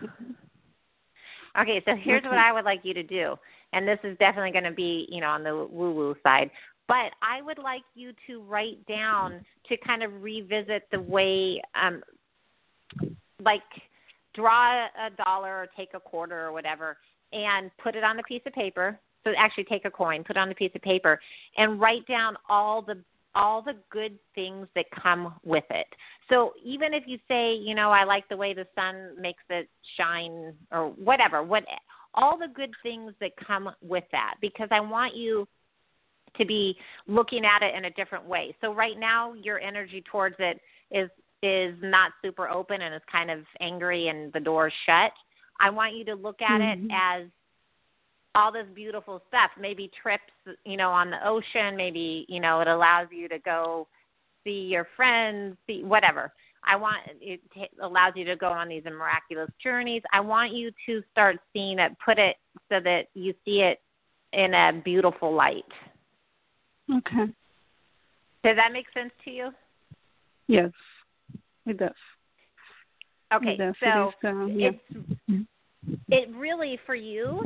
Speaker 3: Okay, so here's
Speaker 7: okay.
Speaker 3: what I would like you to do, and this is definitely going to be, you know, on the woo-woo side. But I would like you to write down to kind of revisit the way, um, like, draw a dollar or take a quarter or whatever and put it on a piece of paper. So actually take a coin, put it on a piece of paper, and write down all the all the good things that come with it. So even if you say, you know, I like the way the sun makes it shine or whatever, what all the good things that come with that, because I want you to be looking at it in a different way. So right now your energy towards it is is not super open and is kind of angry and the door's shut. I want you to look at mm-hmm. it as all this beautiful stuff, maybe trips, you know, on the ocean, maybe, you know, it allows you to go see your friends, see whatever. I want it allows you to go on these miraculous journeys. I want you to start seeing it, put it so that you see it in a beautiful light.
Speaker 7: Okay.
Speaker 3: Does that make sense to you?
Speaker 7: Yes, it does.
Speaker 3: Okay,
Speaker 7: it does.
Speaker 3: so
Speaker 7: it, is, uh, yeah.
Speaker 3: it's, it really, for you,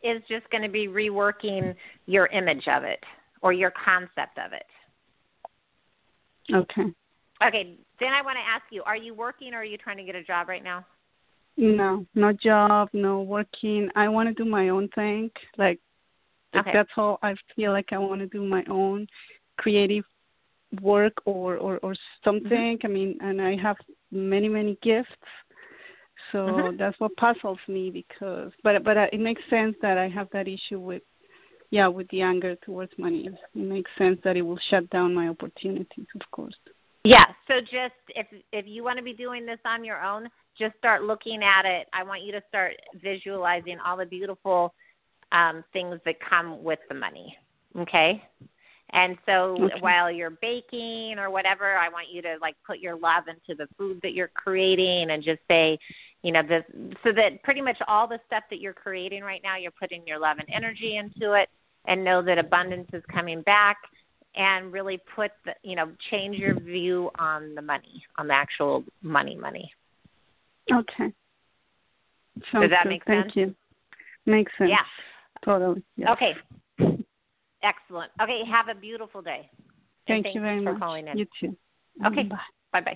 Speaker 3: is just going to be reworking your image of it or your concept of it.
Speaker 7: Okay.
Speaker 3: Okay, then I want to ask you, are you working or are you trying to get a job right now?
Speaker 7: No, no job, no working. I want to do my own thing. Like,
Speaker 3: okay.
Speaker 7: That's all I feel like I want to do my own creative work or, or, or something. Mm-hmm. I mean, and I have many, many gifts. So mm-hmm. that's what puzzles me because, but but it makes sense that I have that issue with, yeah, with the anger towards money. It makes sense that it will shut down my opportunities, of course.
Speaker 3: Yeah, so just if if you want to be doing this on your own, just start looking at it. I want you to start visualizing all the beautiful um, things that come with the money, okay? And so okay. while you're baking or whatever, I want you to, like, put your love into the food that you're creating and just say, you know, this, so that pretty much all the stuff that you're creating right now, you're putting your love and energy into it and know that abundance is coming back. And really put the, you know, change your view on the money, on the actual money, money.
Speaker 7: Okay. Sounds
Speaker 3: Does that
Speaker 7: good.
Speaker 3: make
Speaker 7: Thank
Speaker 3: sense?
Speaker 7: Thank you. Makes sense.
Speaker 3: Yeah.
Speaker 7: Totally. Yes.
Speaker 3: Okay. Excellent. Okay. Have a beautiful day.
Speaker 7: Thank,
Speaker 3: thank
Speaker 7: you very
Speaker 3: you for
Speaker 7: much.
Speaker 3: calling in.
Speaker 7: You too.
Speaker 3: Okay.
Speaker 7: Bye.
Speaker 3: Bye-bye.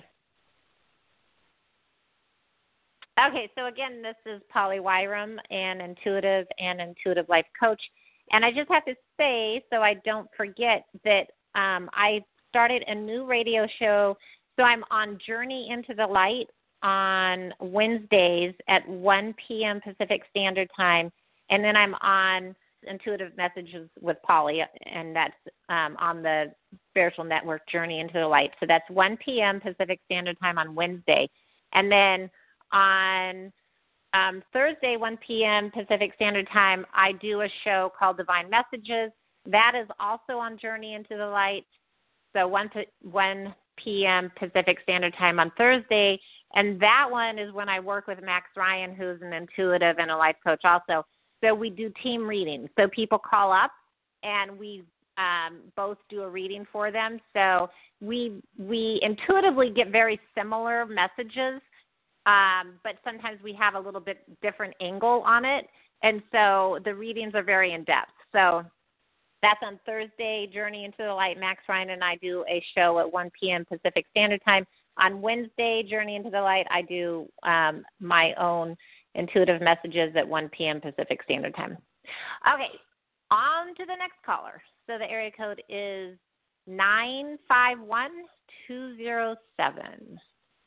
Speaker 3: Okay. So again, this is Polly Wyram, an intuitive and intuitive life coach. And I just have to say, so I don't forget, that um, I started a new radio show. So I'm on Journey into the Light on Wednesdays at one p.m. Pacific Standard Time. And then I'm on Intuitive Messages with Polly, and that's um, on the Spiritual Network Journey into the Light. So that's one p.m. Pacific Standard Time on Wednesday. And then on Um, Thursday, one p.m. Pacific Standard Time, I do a show called Divine Messages. That is also on Journey into the Light. So one p.m. Pacific Standard Time on Thursday. And that one is when I work with Max Ryan, who's an intuitive and a life coach also. So we do team readings. So people call up and we um, both do a reading for them. So we we intuitively get very similar messages. Um, but sometimes we have a little bit different angle on it, and so the readings are very in-depth. So that's on Thursday, Journey into the Light. Max Ryan and I do a show at one p.m. Pacific Standard Time. On Wednesday, Journey into the Light, I do um, my own intuitive messages at one p.m. Pacific Standard Time. Okay, on to the next caller. So the area code is nine five one two zero seven.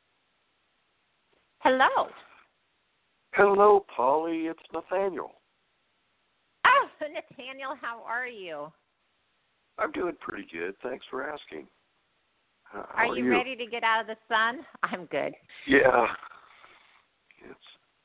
Speaker 3: Hello.
Speaker 8: Hello, Polly. It's Nathaniel.
Speaker 3: Oh, Nathaniel, how are you?
Speaker 8: I'm doing pretty good. Thanks for asking. How
Speaker 3: are,
Speaker 8: are
Speaker 3: you,
Speaker 8: you
Speaker 3: ready to get out of the sun? I'm good.
Speaker 8: Yeah. It's,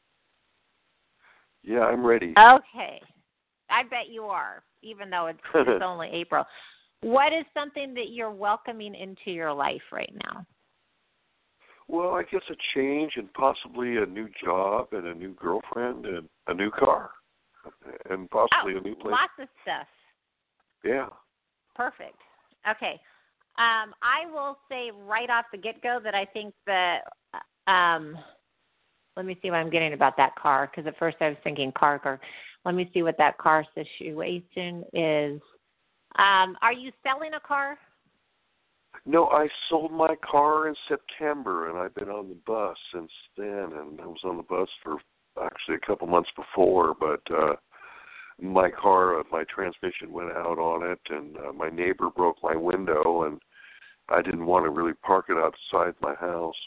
Speaker 8: yeah, I'm ready.
Speaker 3: Okay. I bet you are, even though it's, it's only April. What is something that you're welcoming into your life right now?
Speaker 8: Well, I guess a change and possibly a new job and a new girlfriend and a new car and possibly
Speaker 3: oh,
Speaker 8: a new place.
Speaker 3: Lots of stuff.
Speaker 8: Yeah.
Speaker 3: Perfect. Okay. Um, I will say right off the get-go that I think that, um, let me see what I'm getting about that car, because at first I was thinking car, car. Let me see what that car situation is. Um, are you selling a car?
Speaker 8: No, I sold my car in September, and I've been on the bus since then. And I was on the bus for actually a couple months before, but uh, my car, uh, my transmission went out on it, and uh, my neighbor broke my window, and I didn't want to really park it outside my house.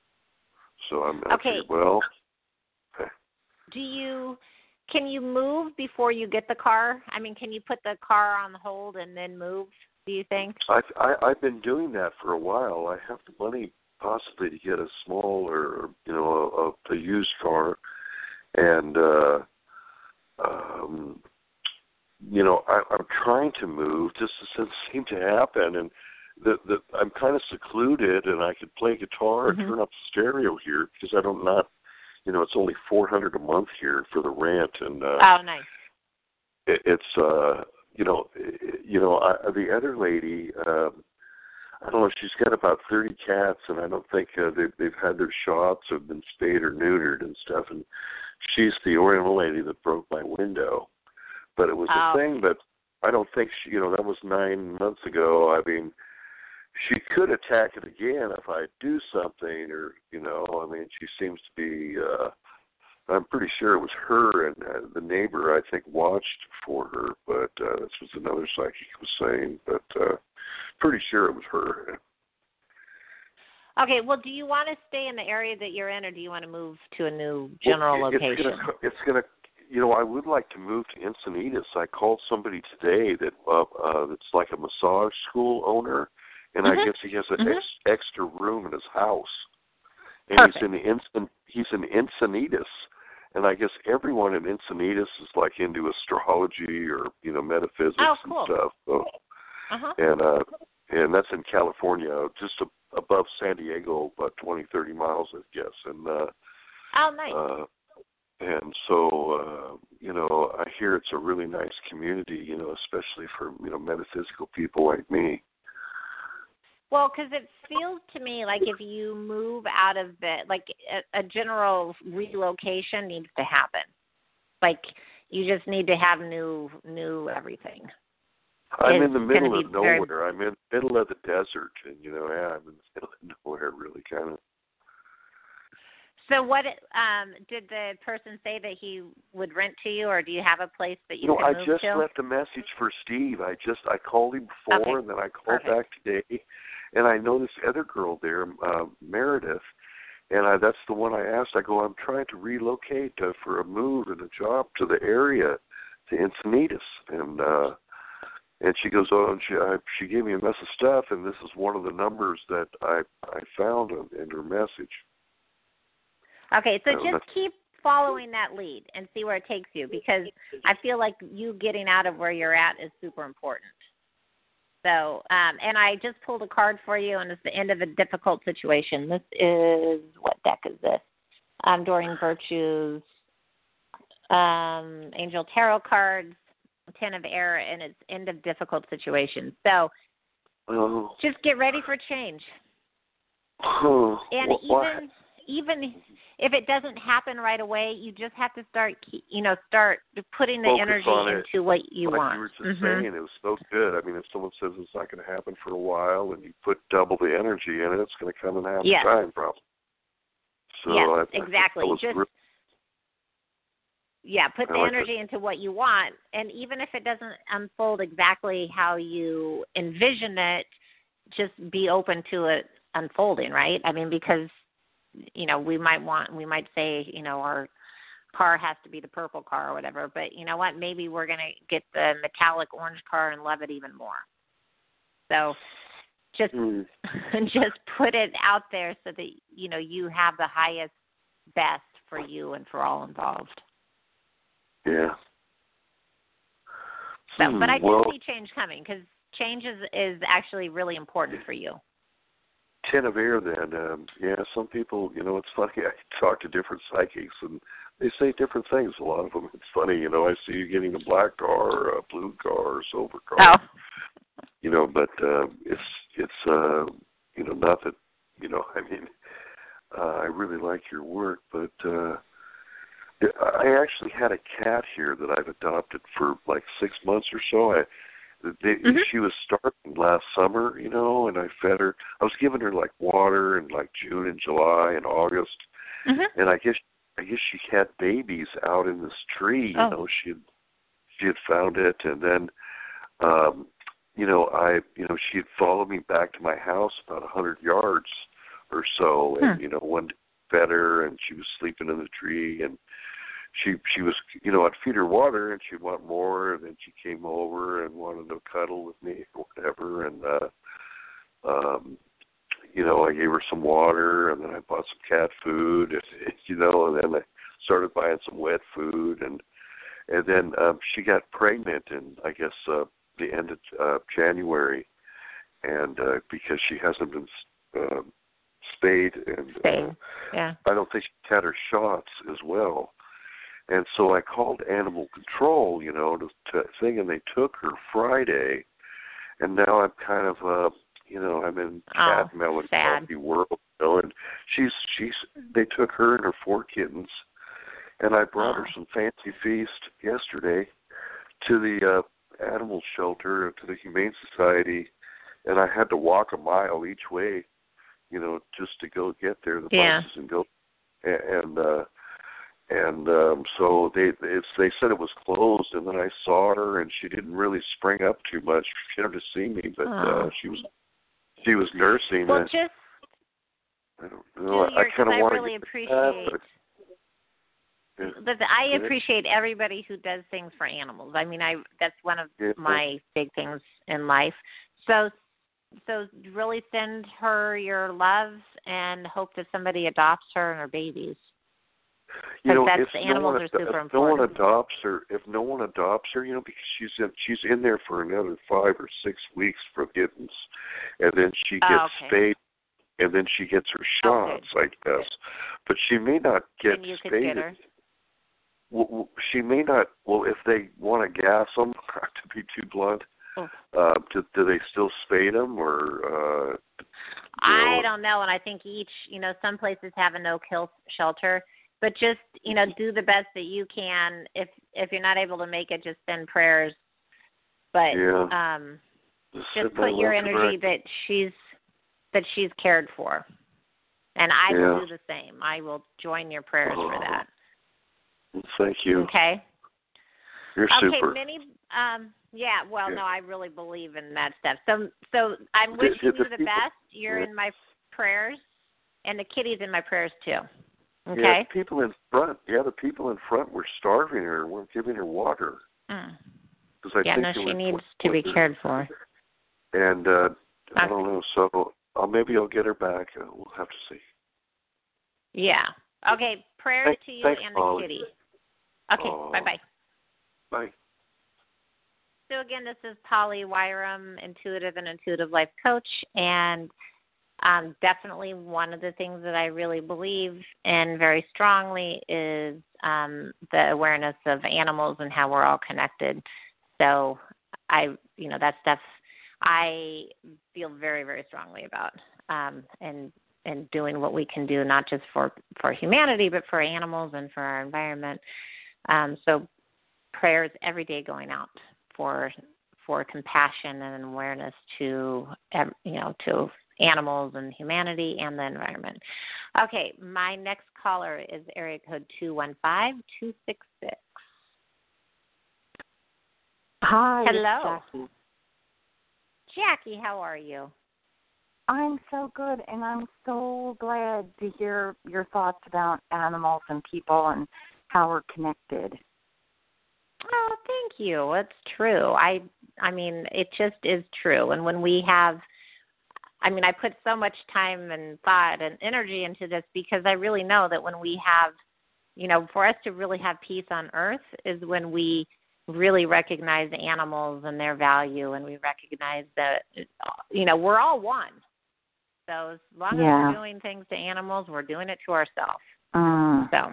Speaker 8: So I'm
Speaker 3: okay.
Speaker 8: Figured, well, okay.
Speaker 3: Do you? Can you move before you get the car? I mean, can you put the car on hold and then move? Do you think?
Speaker 8: I've, I, I've been doing that for a while. I have the money possibly to get a small or, you know, a, a used car. And, uh, um, you know, I, I'm trying to move. Just doesn't seem to happen. And the, the, I'm kind of secluded, and I could play guitar and mm-hmm. turn up the stereo here because I don't not, you know, it's only four hundred dollars a month here for the rent. And uh,
Speaker 3: oh, nice.
Speaker 8: It, it's, uh, You know, you know. I, the other lady, um, I don't know. She's got about thirty cats, and I don't think uh, they've, they've had their shots, have been spayed or neutered and stuff. And she's the Oriental lady that broke my window. was
Speaker 3: oh.
Speaker 8: the thing, but I don't think she, you know, that was nine months ago. I mean, she could attack it again if I do something, or you know, I mean, she seems to be. Uh, I'm pretty sure it was her, and uh, the neighbor I think watched for her, but uh, this was another psychic was saying, but uh, pretty sure it was her.
Speaker 3: Okay, well, do you want to stay in the area that you're in, or do you want to move to a new general
Speaker 8: well, it,
Speaker 3: location?
Speaker 8: It's gonna, it's gonna, you know, I would like to move to Encinitas. I called somebody today that uh, uh, that's like a massage school owner, and
Speaker 3: mm-hmm.
Speaker 8: I guess he has an
Speaker 3: mm-hmm.
Speaker 8: ex- extra room in his house, and
Speaker 3: Perfect.
Speaker 8: he's in Encin- he's in Encinitas. And I guess everyone in Encinitas is like into astrology or, you know, metaphysics
Speaker 3: oh, cool.
Speaker 8: and stuff. So,
Speaker 3: uh-huh.
Speaker 8: And uh, and that's in California, just a, above San Diego, about twenty, thirty miles, I guess. And uh,
Speaker 3: oh, nice.
Speaker 8: Uh, and so, uh, you know, I hear it's a really nice community, you know, especially for, you know, metaphysical people like me.
Speaker 3: Well, because it feels to me like if you move out of the, like a, a general relocation needs to happen. Like you just need to have new, new everything.
Speaker 8: I'm
Speaker 3: it's
Speaker 8: in the middle of nowhere.
Speaker 3: Very...
Speaker 8: I'm in the middle of the desert, and you know, yeah, I'm in the middle of nowhere, really, kind of.
Speaker 3: So, what um, did the person say that he would rent to you, or do you have a place that you,
Speaker 8: you know,
Speaker 3: can
Speaker 8: I
Speaker 3: move
Speaker 8: just
Speaker 3: to?
Speaker 8: left a message for Steve. I just I called him before,
Speaker 3: okay.
Speaker 8: and then I called
Speaker 3: Perfect.
Speaker 8: back today, and I know this other girl there, uh, Meredith, and I, that's the one I asked. I go, I'm trying to relocate uh, for a move and a job to the area, to Encinitas, and uh, and she goes, oh, and she I, she gave me a mess of stuff, and this is one of the numbers that I I found in, in her message.
Speaker 3: Okay, so
Speaker 8: Uh,
Speaker 3: just keep following that lead and see where it takes you, because I feel like you getting out of where you're at is super important. So, um, and I just pulled a card for you, and it's the end of a difficult situation. This is, what deck is this? Um, Doreen Virtue's um, Angel Tarot cards, Ten of Air, and it's end of difficult situation. So
Speaker 8: oh.
Speaker 3: just get ready for change.
Speaker 8: Oh.
Speaker 3: And
Speaker 8: well,
Speaker 3: even... Even if it doesn't happen right away, you just have to start, you know, start putting the
Speaker 8: Focus
Speaker 3: energy into
Speaker 8: it.
Speaker 3: what you
Speaker 8: like
Speaker 3: want.
Speaker 8: You were just
Speaker 3: mm-hmm.
Speaker 8: saying, it was so good. I mean, if someone says it's not going to happen for a while, and you put double the energy in it, it's going to come in half
Speaker 3: yes.
Speaker 8: the time, probably. So
Speaker 3: yes,
Speaker 8: I,
Speaker 3: exactly.
Speaker 8: I
Speaker 3: just
Speaker 8: real...
Speaker 3: yeah, put
Speaker 8: I
Speaker 3: the
Speaker 8: like
Speaker 3: energy
Speaker 8: it.
Speaker 3: into what you want, and even if it doesn't unfold exactly how you envision it, just be open to it unfolding, right? I mean, because you know, we might want, we might say, you know, our car has to be the purple car or whatever, but you know what, maybe we're going to get the metallic orange car and love it even more. So just, mm. just put it out there so that, you know, you have the highest best for you and for all involved.
Speaker 8: Yeah.
Speaker 3: So,
Speaker 8: hmm,
Speaker 3: but I do
Speaker 8: well,
Speaker 3: see change coming, because change is, is actually really important for you.
Speaker 8: Ten of Air, then, um, yeah, some people, you know, it's funny, I talk to different psychics, and they say different things, a lot of them. It's funny, you know, I see you getting a black car, or a blue car, or a silver car.
Speaker 3: Oh.
Speaker 8: You know, but uh, it's, it's uh, you know, not that, you know, I mean, uh, I really like your work, but uh, I actually had a cat here that I've adopted for like six months or so. I They, mm-hmm. She was starting last summer, you know, and I fed her. I was giving her like water in like June and July and August, mm-hmm. and I guess I guess she had babies out in this tree. You oh. know, she had she had found it, and then, um, you know, I you know she had followed me back to my house about a hundred yards or so, and hmm. you know, one fed her, and she was sleeping in the tree, and. She she was, you know, I'd feed her water, and she'd want more, and then she came over and wanted to cuddle with me or whatever, and, uh, um, you know, I gave her some water, and then I bought some cat food, and, you know, and then I started buying some wet food, and and then um, she got pregnant in, I guess, uh, the end of uh, January, and uh, because she hasn't been uh, spayed, and uh,
Speaker 3: yeah.
Speaker 8: I don't think she had her shots as well. And so I called Animal Control, you know, to, to thing, and they took her Friday, and now I'm kind of, uh, you know, I'm in cat
Speaker 3: oh,
Speaker 8: melancholy world, you know, and she's she's they took her and her four kittens, and I brought
Speaker 3: oh.
Speaker 8: her some fancy feast yesterday to the uh, animal shelter, to the Humane Society, and I had to walk a mile each way, you know, just to go get there, the
Speaker 3: yeah.
Speaker 8: buses and go, and, and uh, and um, so they it's, they said it was closed, and then I saw her, and she didn't really spring up too much. She came to see me, but uh, she was she was nursing.
Speaker 3: Well,
Speaker 8: uh,
Speaker 3: just
Speaker 8: I don't know.
Speaker 3: do your,
Speaker 8: I kind of
Speaker 3: I
Speaker 8: want
Speaker 3: really
Speaker 8: to get
Speaker 3: appreciate.
Speaker 8: that, but,
Speaker 3: But I appreciate everybody who does things for animals. I mean, I that's one of
Speaker 8: yeah.
Speaker 3: my big things in life. So, so really send her your loves and hope that somebody adopts her and her babies.
Speaker 8: You know,
Speaker 3: that's,
Speaker 8: if
Speaker 3: the
Speaker 8: no
Speaker 3: animals
Speaker 8: one,
Speaker 3: are super
Speaker 8: if
Speaker 3: important.
Speaker 8: no one adopts her, if no one adopts her, you know, because she's in, she's in there for another five or six weeks for kittens, and then she gets
Speaker 3: oh, okay.
Speaker 8: spayed, and then she gets her shots,
Speaker 3: okay.
Speaker 8: I guess. But she may not get
Speaker 3: and you
Speaker 8: spayed.
Speaker 3: could get her.
Speaker 8: Well, she may not. Well, if they want to gas them, to be too blunt,
Speaker 3: oh.
Speaker 8: uh, do, do they still spay them or? Uh,
Speaker 3: I
Speaker 8: know?
Speaker 3: don't know, and I think each, you know, some places have a no-kill shelter. But just, you know, do the best that you can. If if you're not able to make it, just send prayers. But
Speaker 8: yeah.
Speaker 3: um,
Speaker 8: just,
Speaker 3: just put your energy that she's that she's cared for, and I
Speaker 8: yeah.
Speaker 3: will do the same. I will join your prayers
Speaker 8: oh.
Speaker 3: for that.
Speaker 8: Thank you.
Speaker 3: Okay.
Speaker 8: You're
Speaker 3: okay,
Speaker 8: super.
Speaker 3: Okay, many. Um, yeah. Well,
Speaker 8: yeah.
Speaker 3: no, I really believe in that stuff. So, so I'm wishing
Speaker 8: the, the
Speaker 3: you the
Speaker 8: people,
Speaker 3: best. You're
Speaker 8: yeah.
Speaker 3: in my prayers, and the kitty's in my prayers too. Okay.
Speaker 8: Yeah, the people in front. Yeah, the people in front were starving her and weren't giving her water.
Speaker 3: Mm.
Speaker 8: I
Speaker 3: yeah,
Speaker 8: think
Speaker 3: no, she
Speaker 8: was,
Speaker 3: needs
Speaker 8: was,
Speaker 3: to be
Speaker 8: was
Speaker 3: cared for.
Speaker 8: And uh,
Speaker 3: okay.
Speaker 8: I don't know. So uh, maybe I'll get her back. Uh, we'll have to see.
Speaker 3: Yeah. Okay. Prayers
Speaker 8: thanks,
Speaker 3: to you
Speaker 8: thanks,
Speaker 3: and the
Speaker 8: Molly.
Speaker 3: kitty. Okay.
Speaker 8: Oh.
Speaker 3: Bye bye.
Speaker 8: Bye.
Speaker 3: So again, this is Polly Wyram, intuitive and intuitive life coach, and Um, definitely one of the things that I really believe in very strongly is um, the awareness of animals and how we're all connected. So I, you know, that stuff I feel very, very strongly about, um, and and doing what we can do, not just for, for humanity, but for animals and for our environment. Um, so prayers every day going out for for compassion and awareness to, you know, to animals and humanity and the environment. Okay, my next caller is area code two one five, two six six.
Speaker 9: Hi,
Speaker 3: hello.
Speaker 9: Jackie.
Speaker 3: Jackie, how are you?
Speaker 9: I'm so good, and I'm so glad to hear your thoughts about animals and people and how we're connected.
Speaker 3: Oh, thank you. It's true. I I mean, it just is true. And when we have I mean, I put so much time and thought and energy into this because I really know that when we have, you know, for us to really have peace on earth is when we really recognize the animals and their value, and we recognize that, you know, we're all one. So as long
Speaker 9: yeah.
Speaker 3: as we're doing things to animals, we're doing it to ourselves.
Speaker 9: Mm.
Speaker 3: So.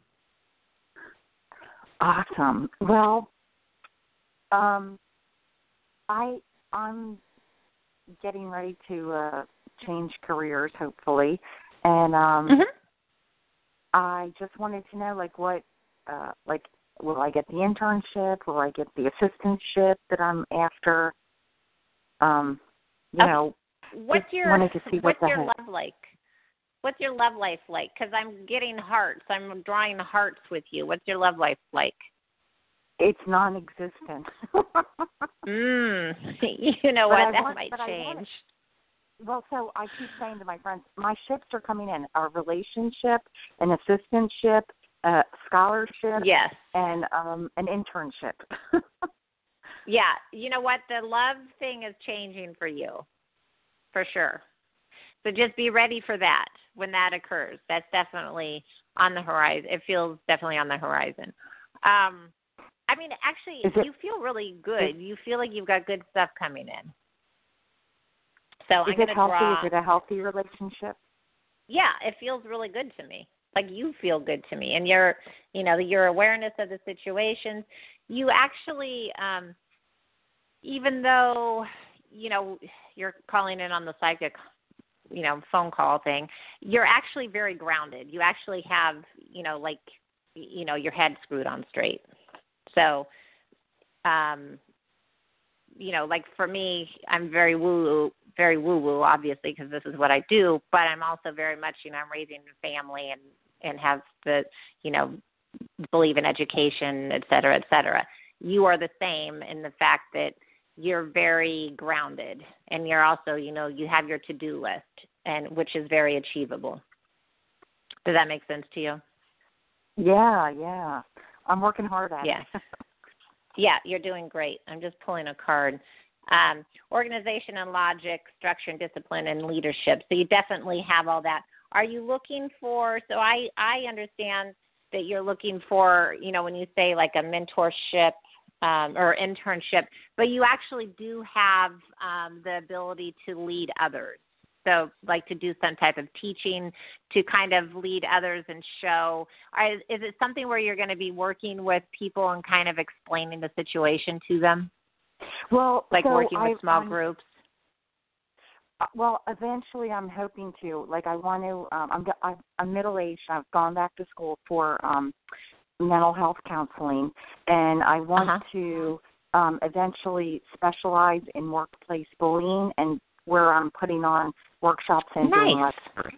Speaker 9: Awesome. Well, um, I, I'm getting ready to uh, change careers, hopefully, and um,
Speaker 3: mm-hmm.
Speaker 9: I just wanted to know, like, what, uh, like, will I get the internship? Will I get the assistantship that I'm after? Um, you
Speaker 3: okay.
Speaker 9: know,
Speaker 3: what's your
Speaker 9: wanted to see what
Speaker 3: what's
Speaker 9: the
Speaker 3: your
Speaker 9: heck.
Speaker 3: love like? What's your love life like? Because I'm getting hearts. I'm drawing hearts with you. What's your love life like?
Speaker 9: It's non-existent.
Speaker 3: mm. You know
Speaker 9: but
Speaker 3: what?
Speaker 9: I
Speaker 3: that
Speaker 9: want,
Speaker 3: might change.
Speaker 9: Well, so I keep saying to my friends, my ships are coming in, a relationship, an assistantship, a scholarship,
Speaker 3: yes.
Speaker 9: and um, an internship.
Speaker 3: Yeah. You know what? The love thing is changing for you, for sure. So just be ready for that when that occurs. That's definitely on the horizon. It feels definitely on the horizon. Um, I mean, actually,
Speaker 9: it,
Speaker 3: you feel really good. You feel like you've got good stuff coming in. So
Speaker 9: is
Speaker 3: I'm going to
Speaker 9: healthy?
Speaker 3: draw.
Speaker 9: Is it a healthy relationship?
Speaker 3: Yeah, it feels really good to me. Like you feel good to me, and your, you know, your awareness of the situations. You actually, um, even though, you know, you're calling in on the psychic, you know, phone call thing, you're actually very grounded. You actually have, you know, like, you know, your head screwed on straight. So um, you know, like for me, I'm very woo, very woo-woo, obviously, because this is what I do. But I'm also very much, you know, I'm raising a family and and have the, you know, believe in education, et cetera, et cetera. You are the same in the fact that you're very grounded, and you're also, you know, you have your to-do list, and which is very achievable. Does that make sense to you?
Speaker 9: Yeah, yeah. I'm working hard at
Speaker 3: yeah.
Speaker 9: it.
Speaker 3: Yeah, you're doing great. I'm just pulling a card. Um, organization and logic, structure and discipline, and leadership. So you definitely have all that. Are you looking for, so I, I understand that you're looking for, you know, when you say like a mentorship um, or internship, but you actually do have um, the ability to lead others. So like to do some type of teaching to kind of lead others and show. Is it something where you're going to be working with people and kind of explaining the situation to them?
Speaker 9: Well,
Speaker 3: like
Speaker 9: so
Speaker 3: working with
Speaker 9: I,
Speaker 3: small
Speaker 9: I'm,
Speaker 3: groups?
Speaker 9: Well, eventually I'm hoping to. Like I want to, um, I'm, I'm, I'm middle-aged. I've gone back to school for um, mental health counseling, and I want
Speaker 3: uh-huh.
Speaker 9: to um, eventually specialize in workplace bullying, and where I'm putting on workshops and
Speaker 3: nice.
Speaker 9: doing lectures.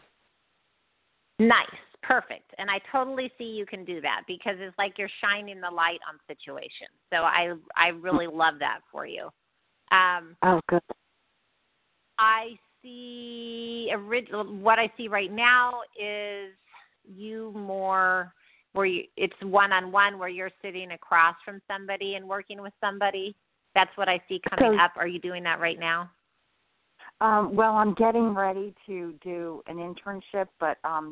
Speaker 3: Nice. Perfect. And I totally see you can do that because it's like you're shining the light on situations. So I I really love that for you. Um,
Speaker 9: oh, good.
Speaker 3: I see, what I see right now is you more where you, it's one-on-one where you're sitting across from somebody and working with somebody. That's what I see coming
Speaker 9: so,
Speaker 3: up. Are you doing that right now?
Speaker 9: Um, well, I'm getting ready to do an internship, but um,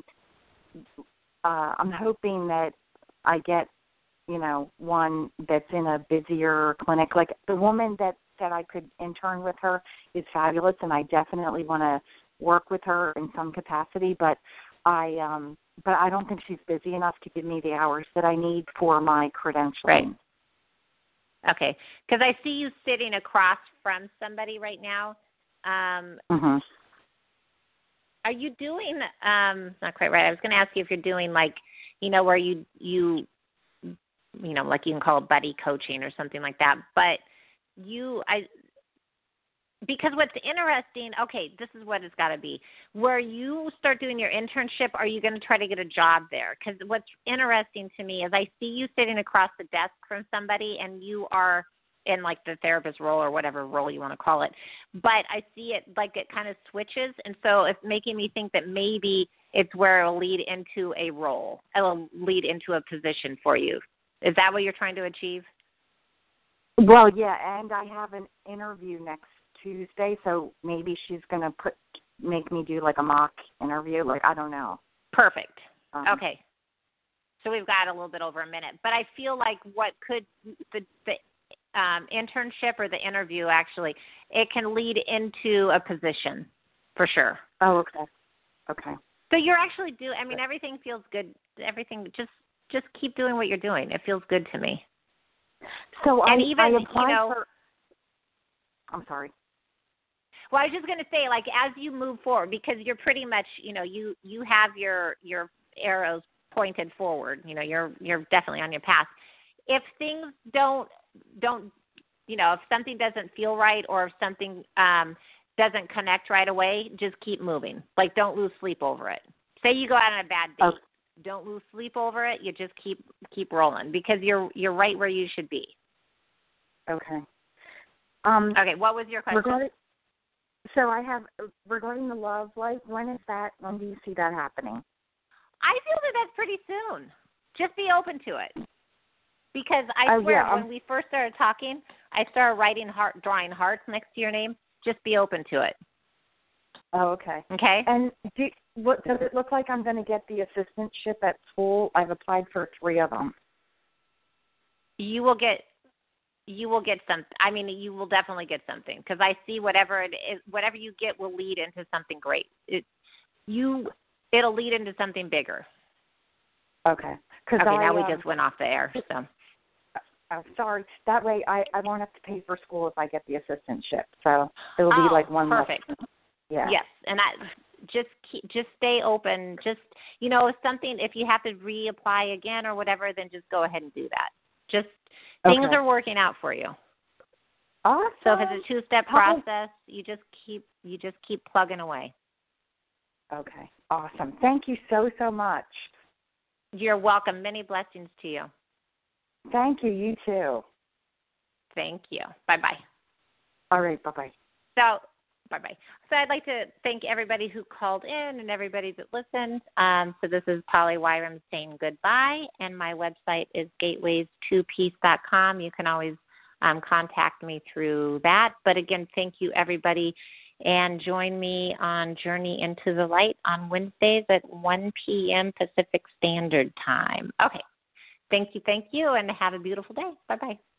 Speaker 9: uh, I'm hoping that I get, you know, one that's in a busier clinic. Like the woman that said I could intern with her is fabulous, and I definitely want to work with her in some capacity. But I, um, but I don't think she's busy enough to give me the hours that I need for my credentialing.
Speaker 3: Right. Okay, because I see you sitting across from somebody right now. Um,
Speaker 9: mm-hmm.
Speaker 3: Are you doing, um, not quite right, I was going to ask you if you're doing like, you know, where you, you, you know, like you can call it buddy coaching or something like that, but you, I, because what's interesting, okay, this is what it's got to be. Where you start doing your internship, are you going to try to get a job there? Because what's interesting to me is I see you sitting across the desk from somebody and you are in like the therapist role or whatever role you want to call it. But I see it like it kind of switches. And so it's making me think that maybe it's where it'll lead into a role. It'll lead into a position for you. Is that what you're trying to achieve?
Speaker 9: Well, yeah, and I have an interview next Tuesday, so maybe she's going to put make me do like a mock interview. Like, I don't know.
Speaker 3: Perfect.
Speaker 9: Um,
Speaker 3: okay. So we've got a little bit over a minute. But I feel like what could the, the Um, internship or the interview, actually, it can lead into a position for sure.
Speaker 9: Oh, okay. Okay.
Speaker 3: So you're actually do. I mean, everything feels good. Everything just just keep doing what you're doing. It feels good to me.
Speaker 9: So
Speaker 3: and
Speaker 9: I,
Speaker 3: even
Speaker 9: I applied
Speaker 3: you know.
Speaker 9: For, I'm sorry.
Speaker 3: Well, I was just going to say, like, as you move forward, because you're pretty much, you know, you you have your your arrows pointed forward. You know, you're you're definitely on your path. If things don't don't, you know, if something doesn't feel right or if something um, doesn't connect right away, just keep moving. Like, don't lose sleep over it. Say you go out on a bad date.
Speaker 9: Okay.
Speaker 3: Don't lose sleep over it. You just keep keep rolling because you're you're right where you should be.
Speaker 9: Okay. Um,
Speaker 3: okay, what was your question?
Speaker 9: Regarding, so I have, regarding the love life, when is that, when do you see that happening?
Speaker 3: I feel that that's pretty soon. Just be open to it. Because I
Speaker 9: uh,
Speaker 3: swear,
Speaker 9: yeah,
Speaker 3: when we first started talking, I started writing heart, drawing hearts next to your name. Just be open to it.
Speaker 9: Oh, okay.
Speaker 3: Okay.
Speaker 9: And do, what does it look like? I'm going to get the assistantship at school. I've applied for three of them.
Speaker 3: You will get, you will get some. I mean, you will definitely get something because I see whatever it is, whatever you get will lead into something great. It, you, it'll lead into something bigger.
Speaker 9: Okay.
Speaker 3: Okay.
Speaker 9: I,
Speaker 3: now we
Speaker 9: um,
Speaker 3: just went off the air. So.
Speaker 9: Oh, sorry. That way I, I won't have to pay for school if I get the assistantship. So it will be
Speaker 3: oh,
Speaker 9: like one
Speaker 3: perfect.
Speaker 9: Less. Yeah.
Speaker 3: Yes, and I just keep, just stay open. Just, you know, if something, if you have to reapply again or whatever, then just go ahead and do that. Just things
Speaker 9: Okay.
Speaker 3: are working out for you.
Speaker 9: Awesome.
Speaker 3: So if it's a two-step
Speaker 9: How-
Speaker 3: process, you just keep you just keep plugging away.
Speaker 9: Okay. Awesome. Thank you so, so much.
Speaker 3: You're welcome. Many blessings to you.
Speaker 9: Thank you. You too.
Speaker 3: Thank you. Bye-bye.
Speaker 9: All right. Bye-bye.
Speaker 3: So, bye-bye. So I'd like to thank everybody who called in and everybody that listened. Um, so this is Polly Wyram saying goodbye, and my website is gateways to peace dot com. You can always um, contact me through that. But again, thank you, everybody, and join me on Journey into the Light on Wednesdays at one p.m. Pacific Standard Time. Okay. Thank you, thank you, and have a beautiful day. Bye-bye.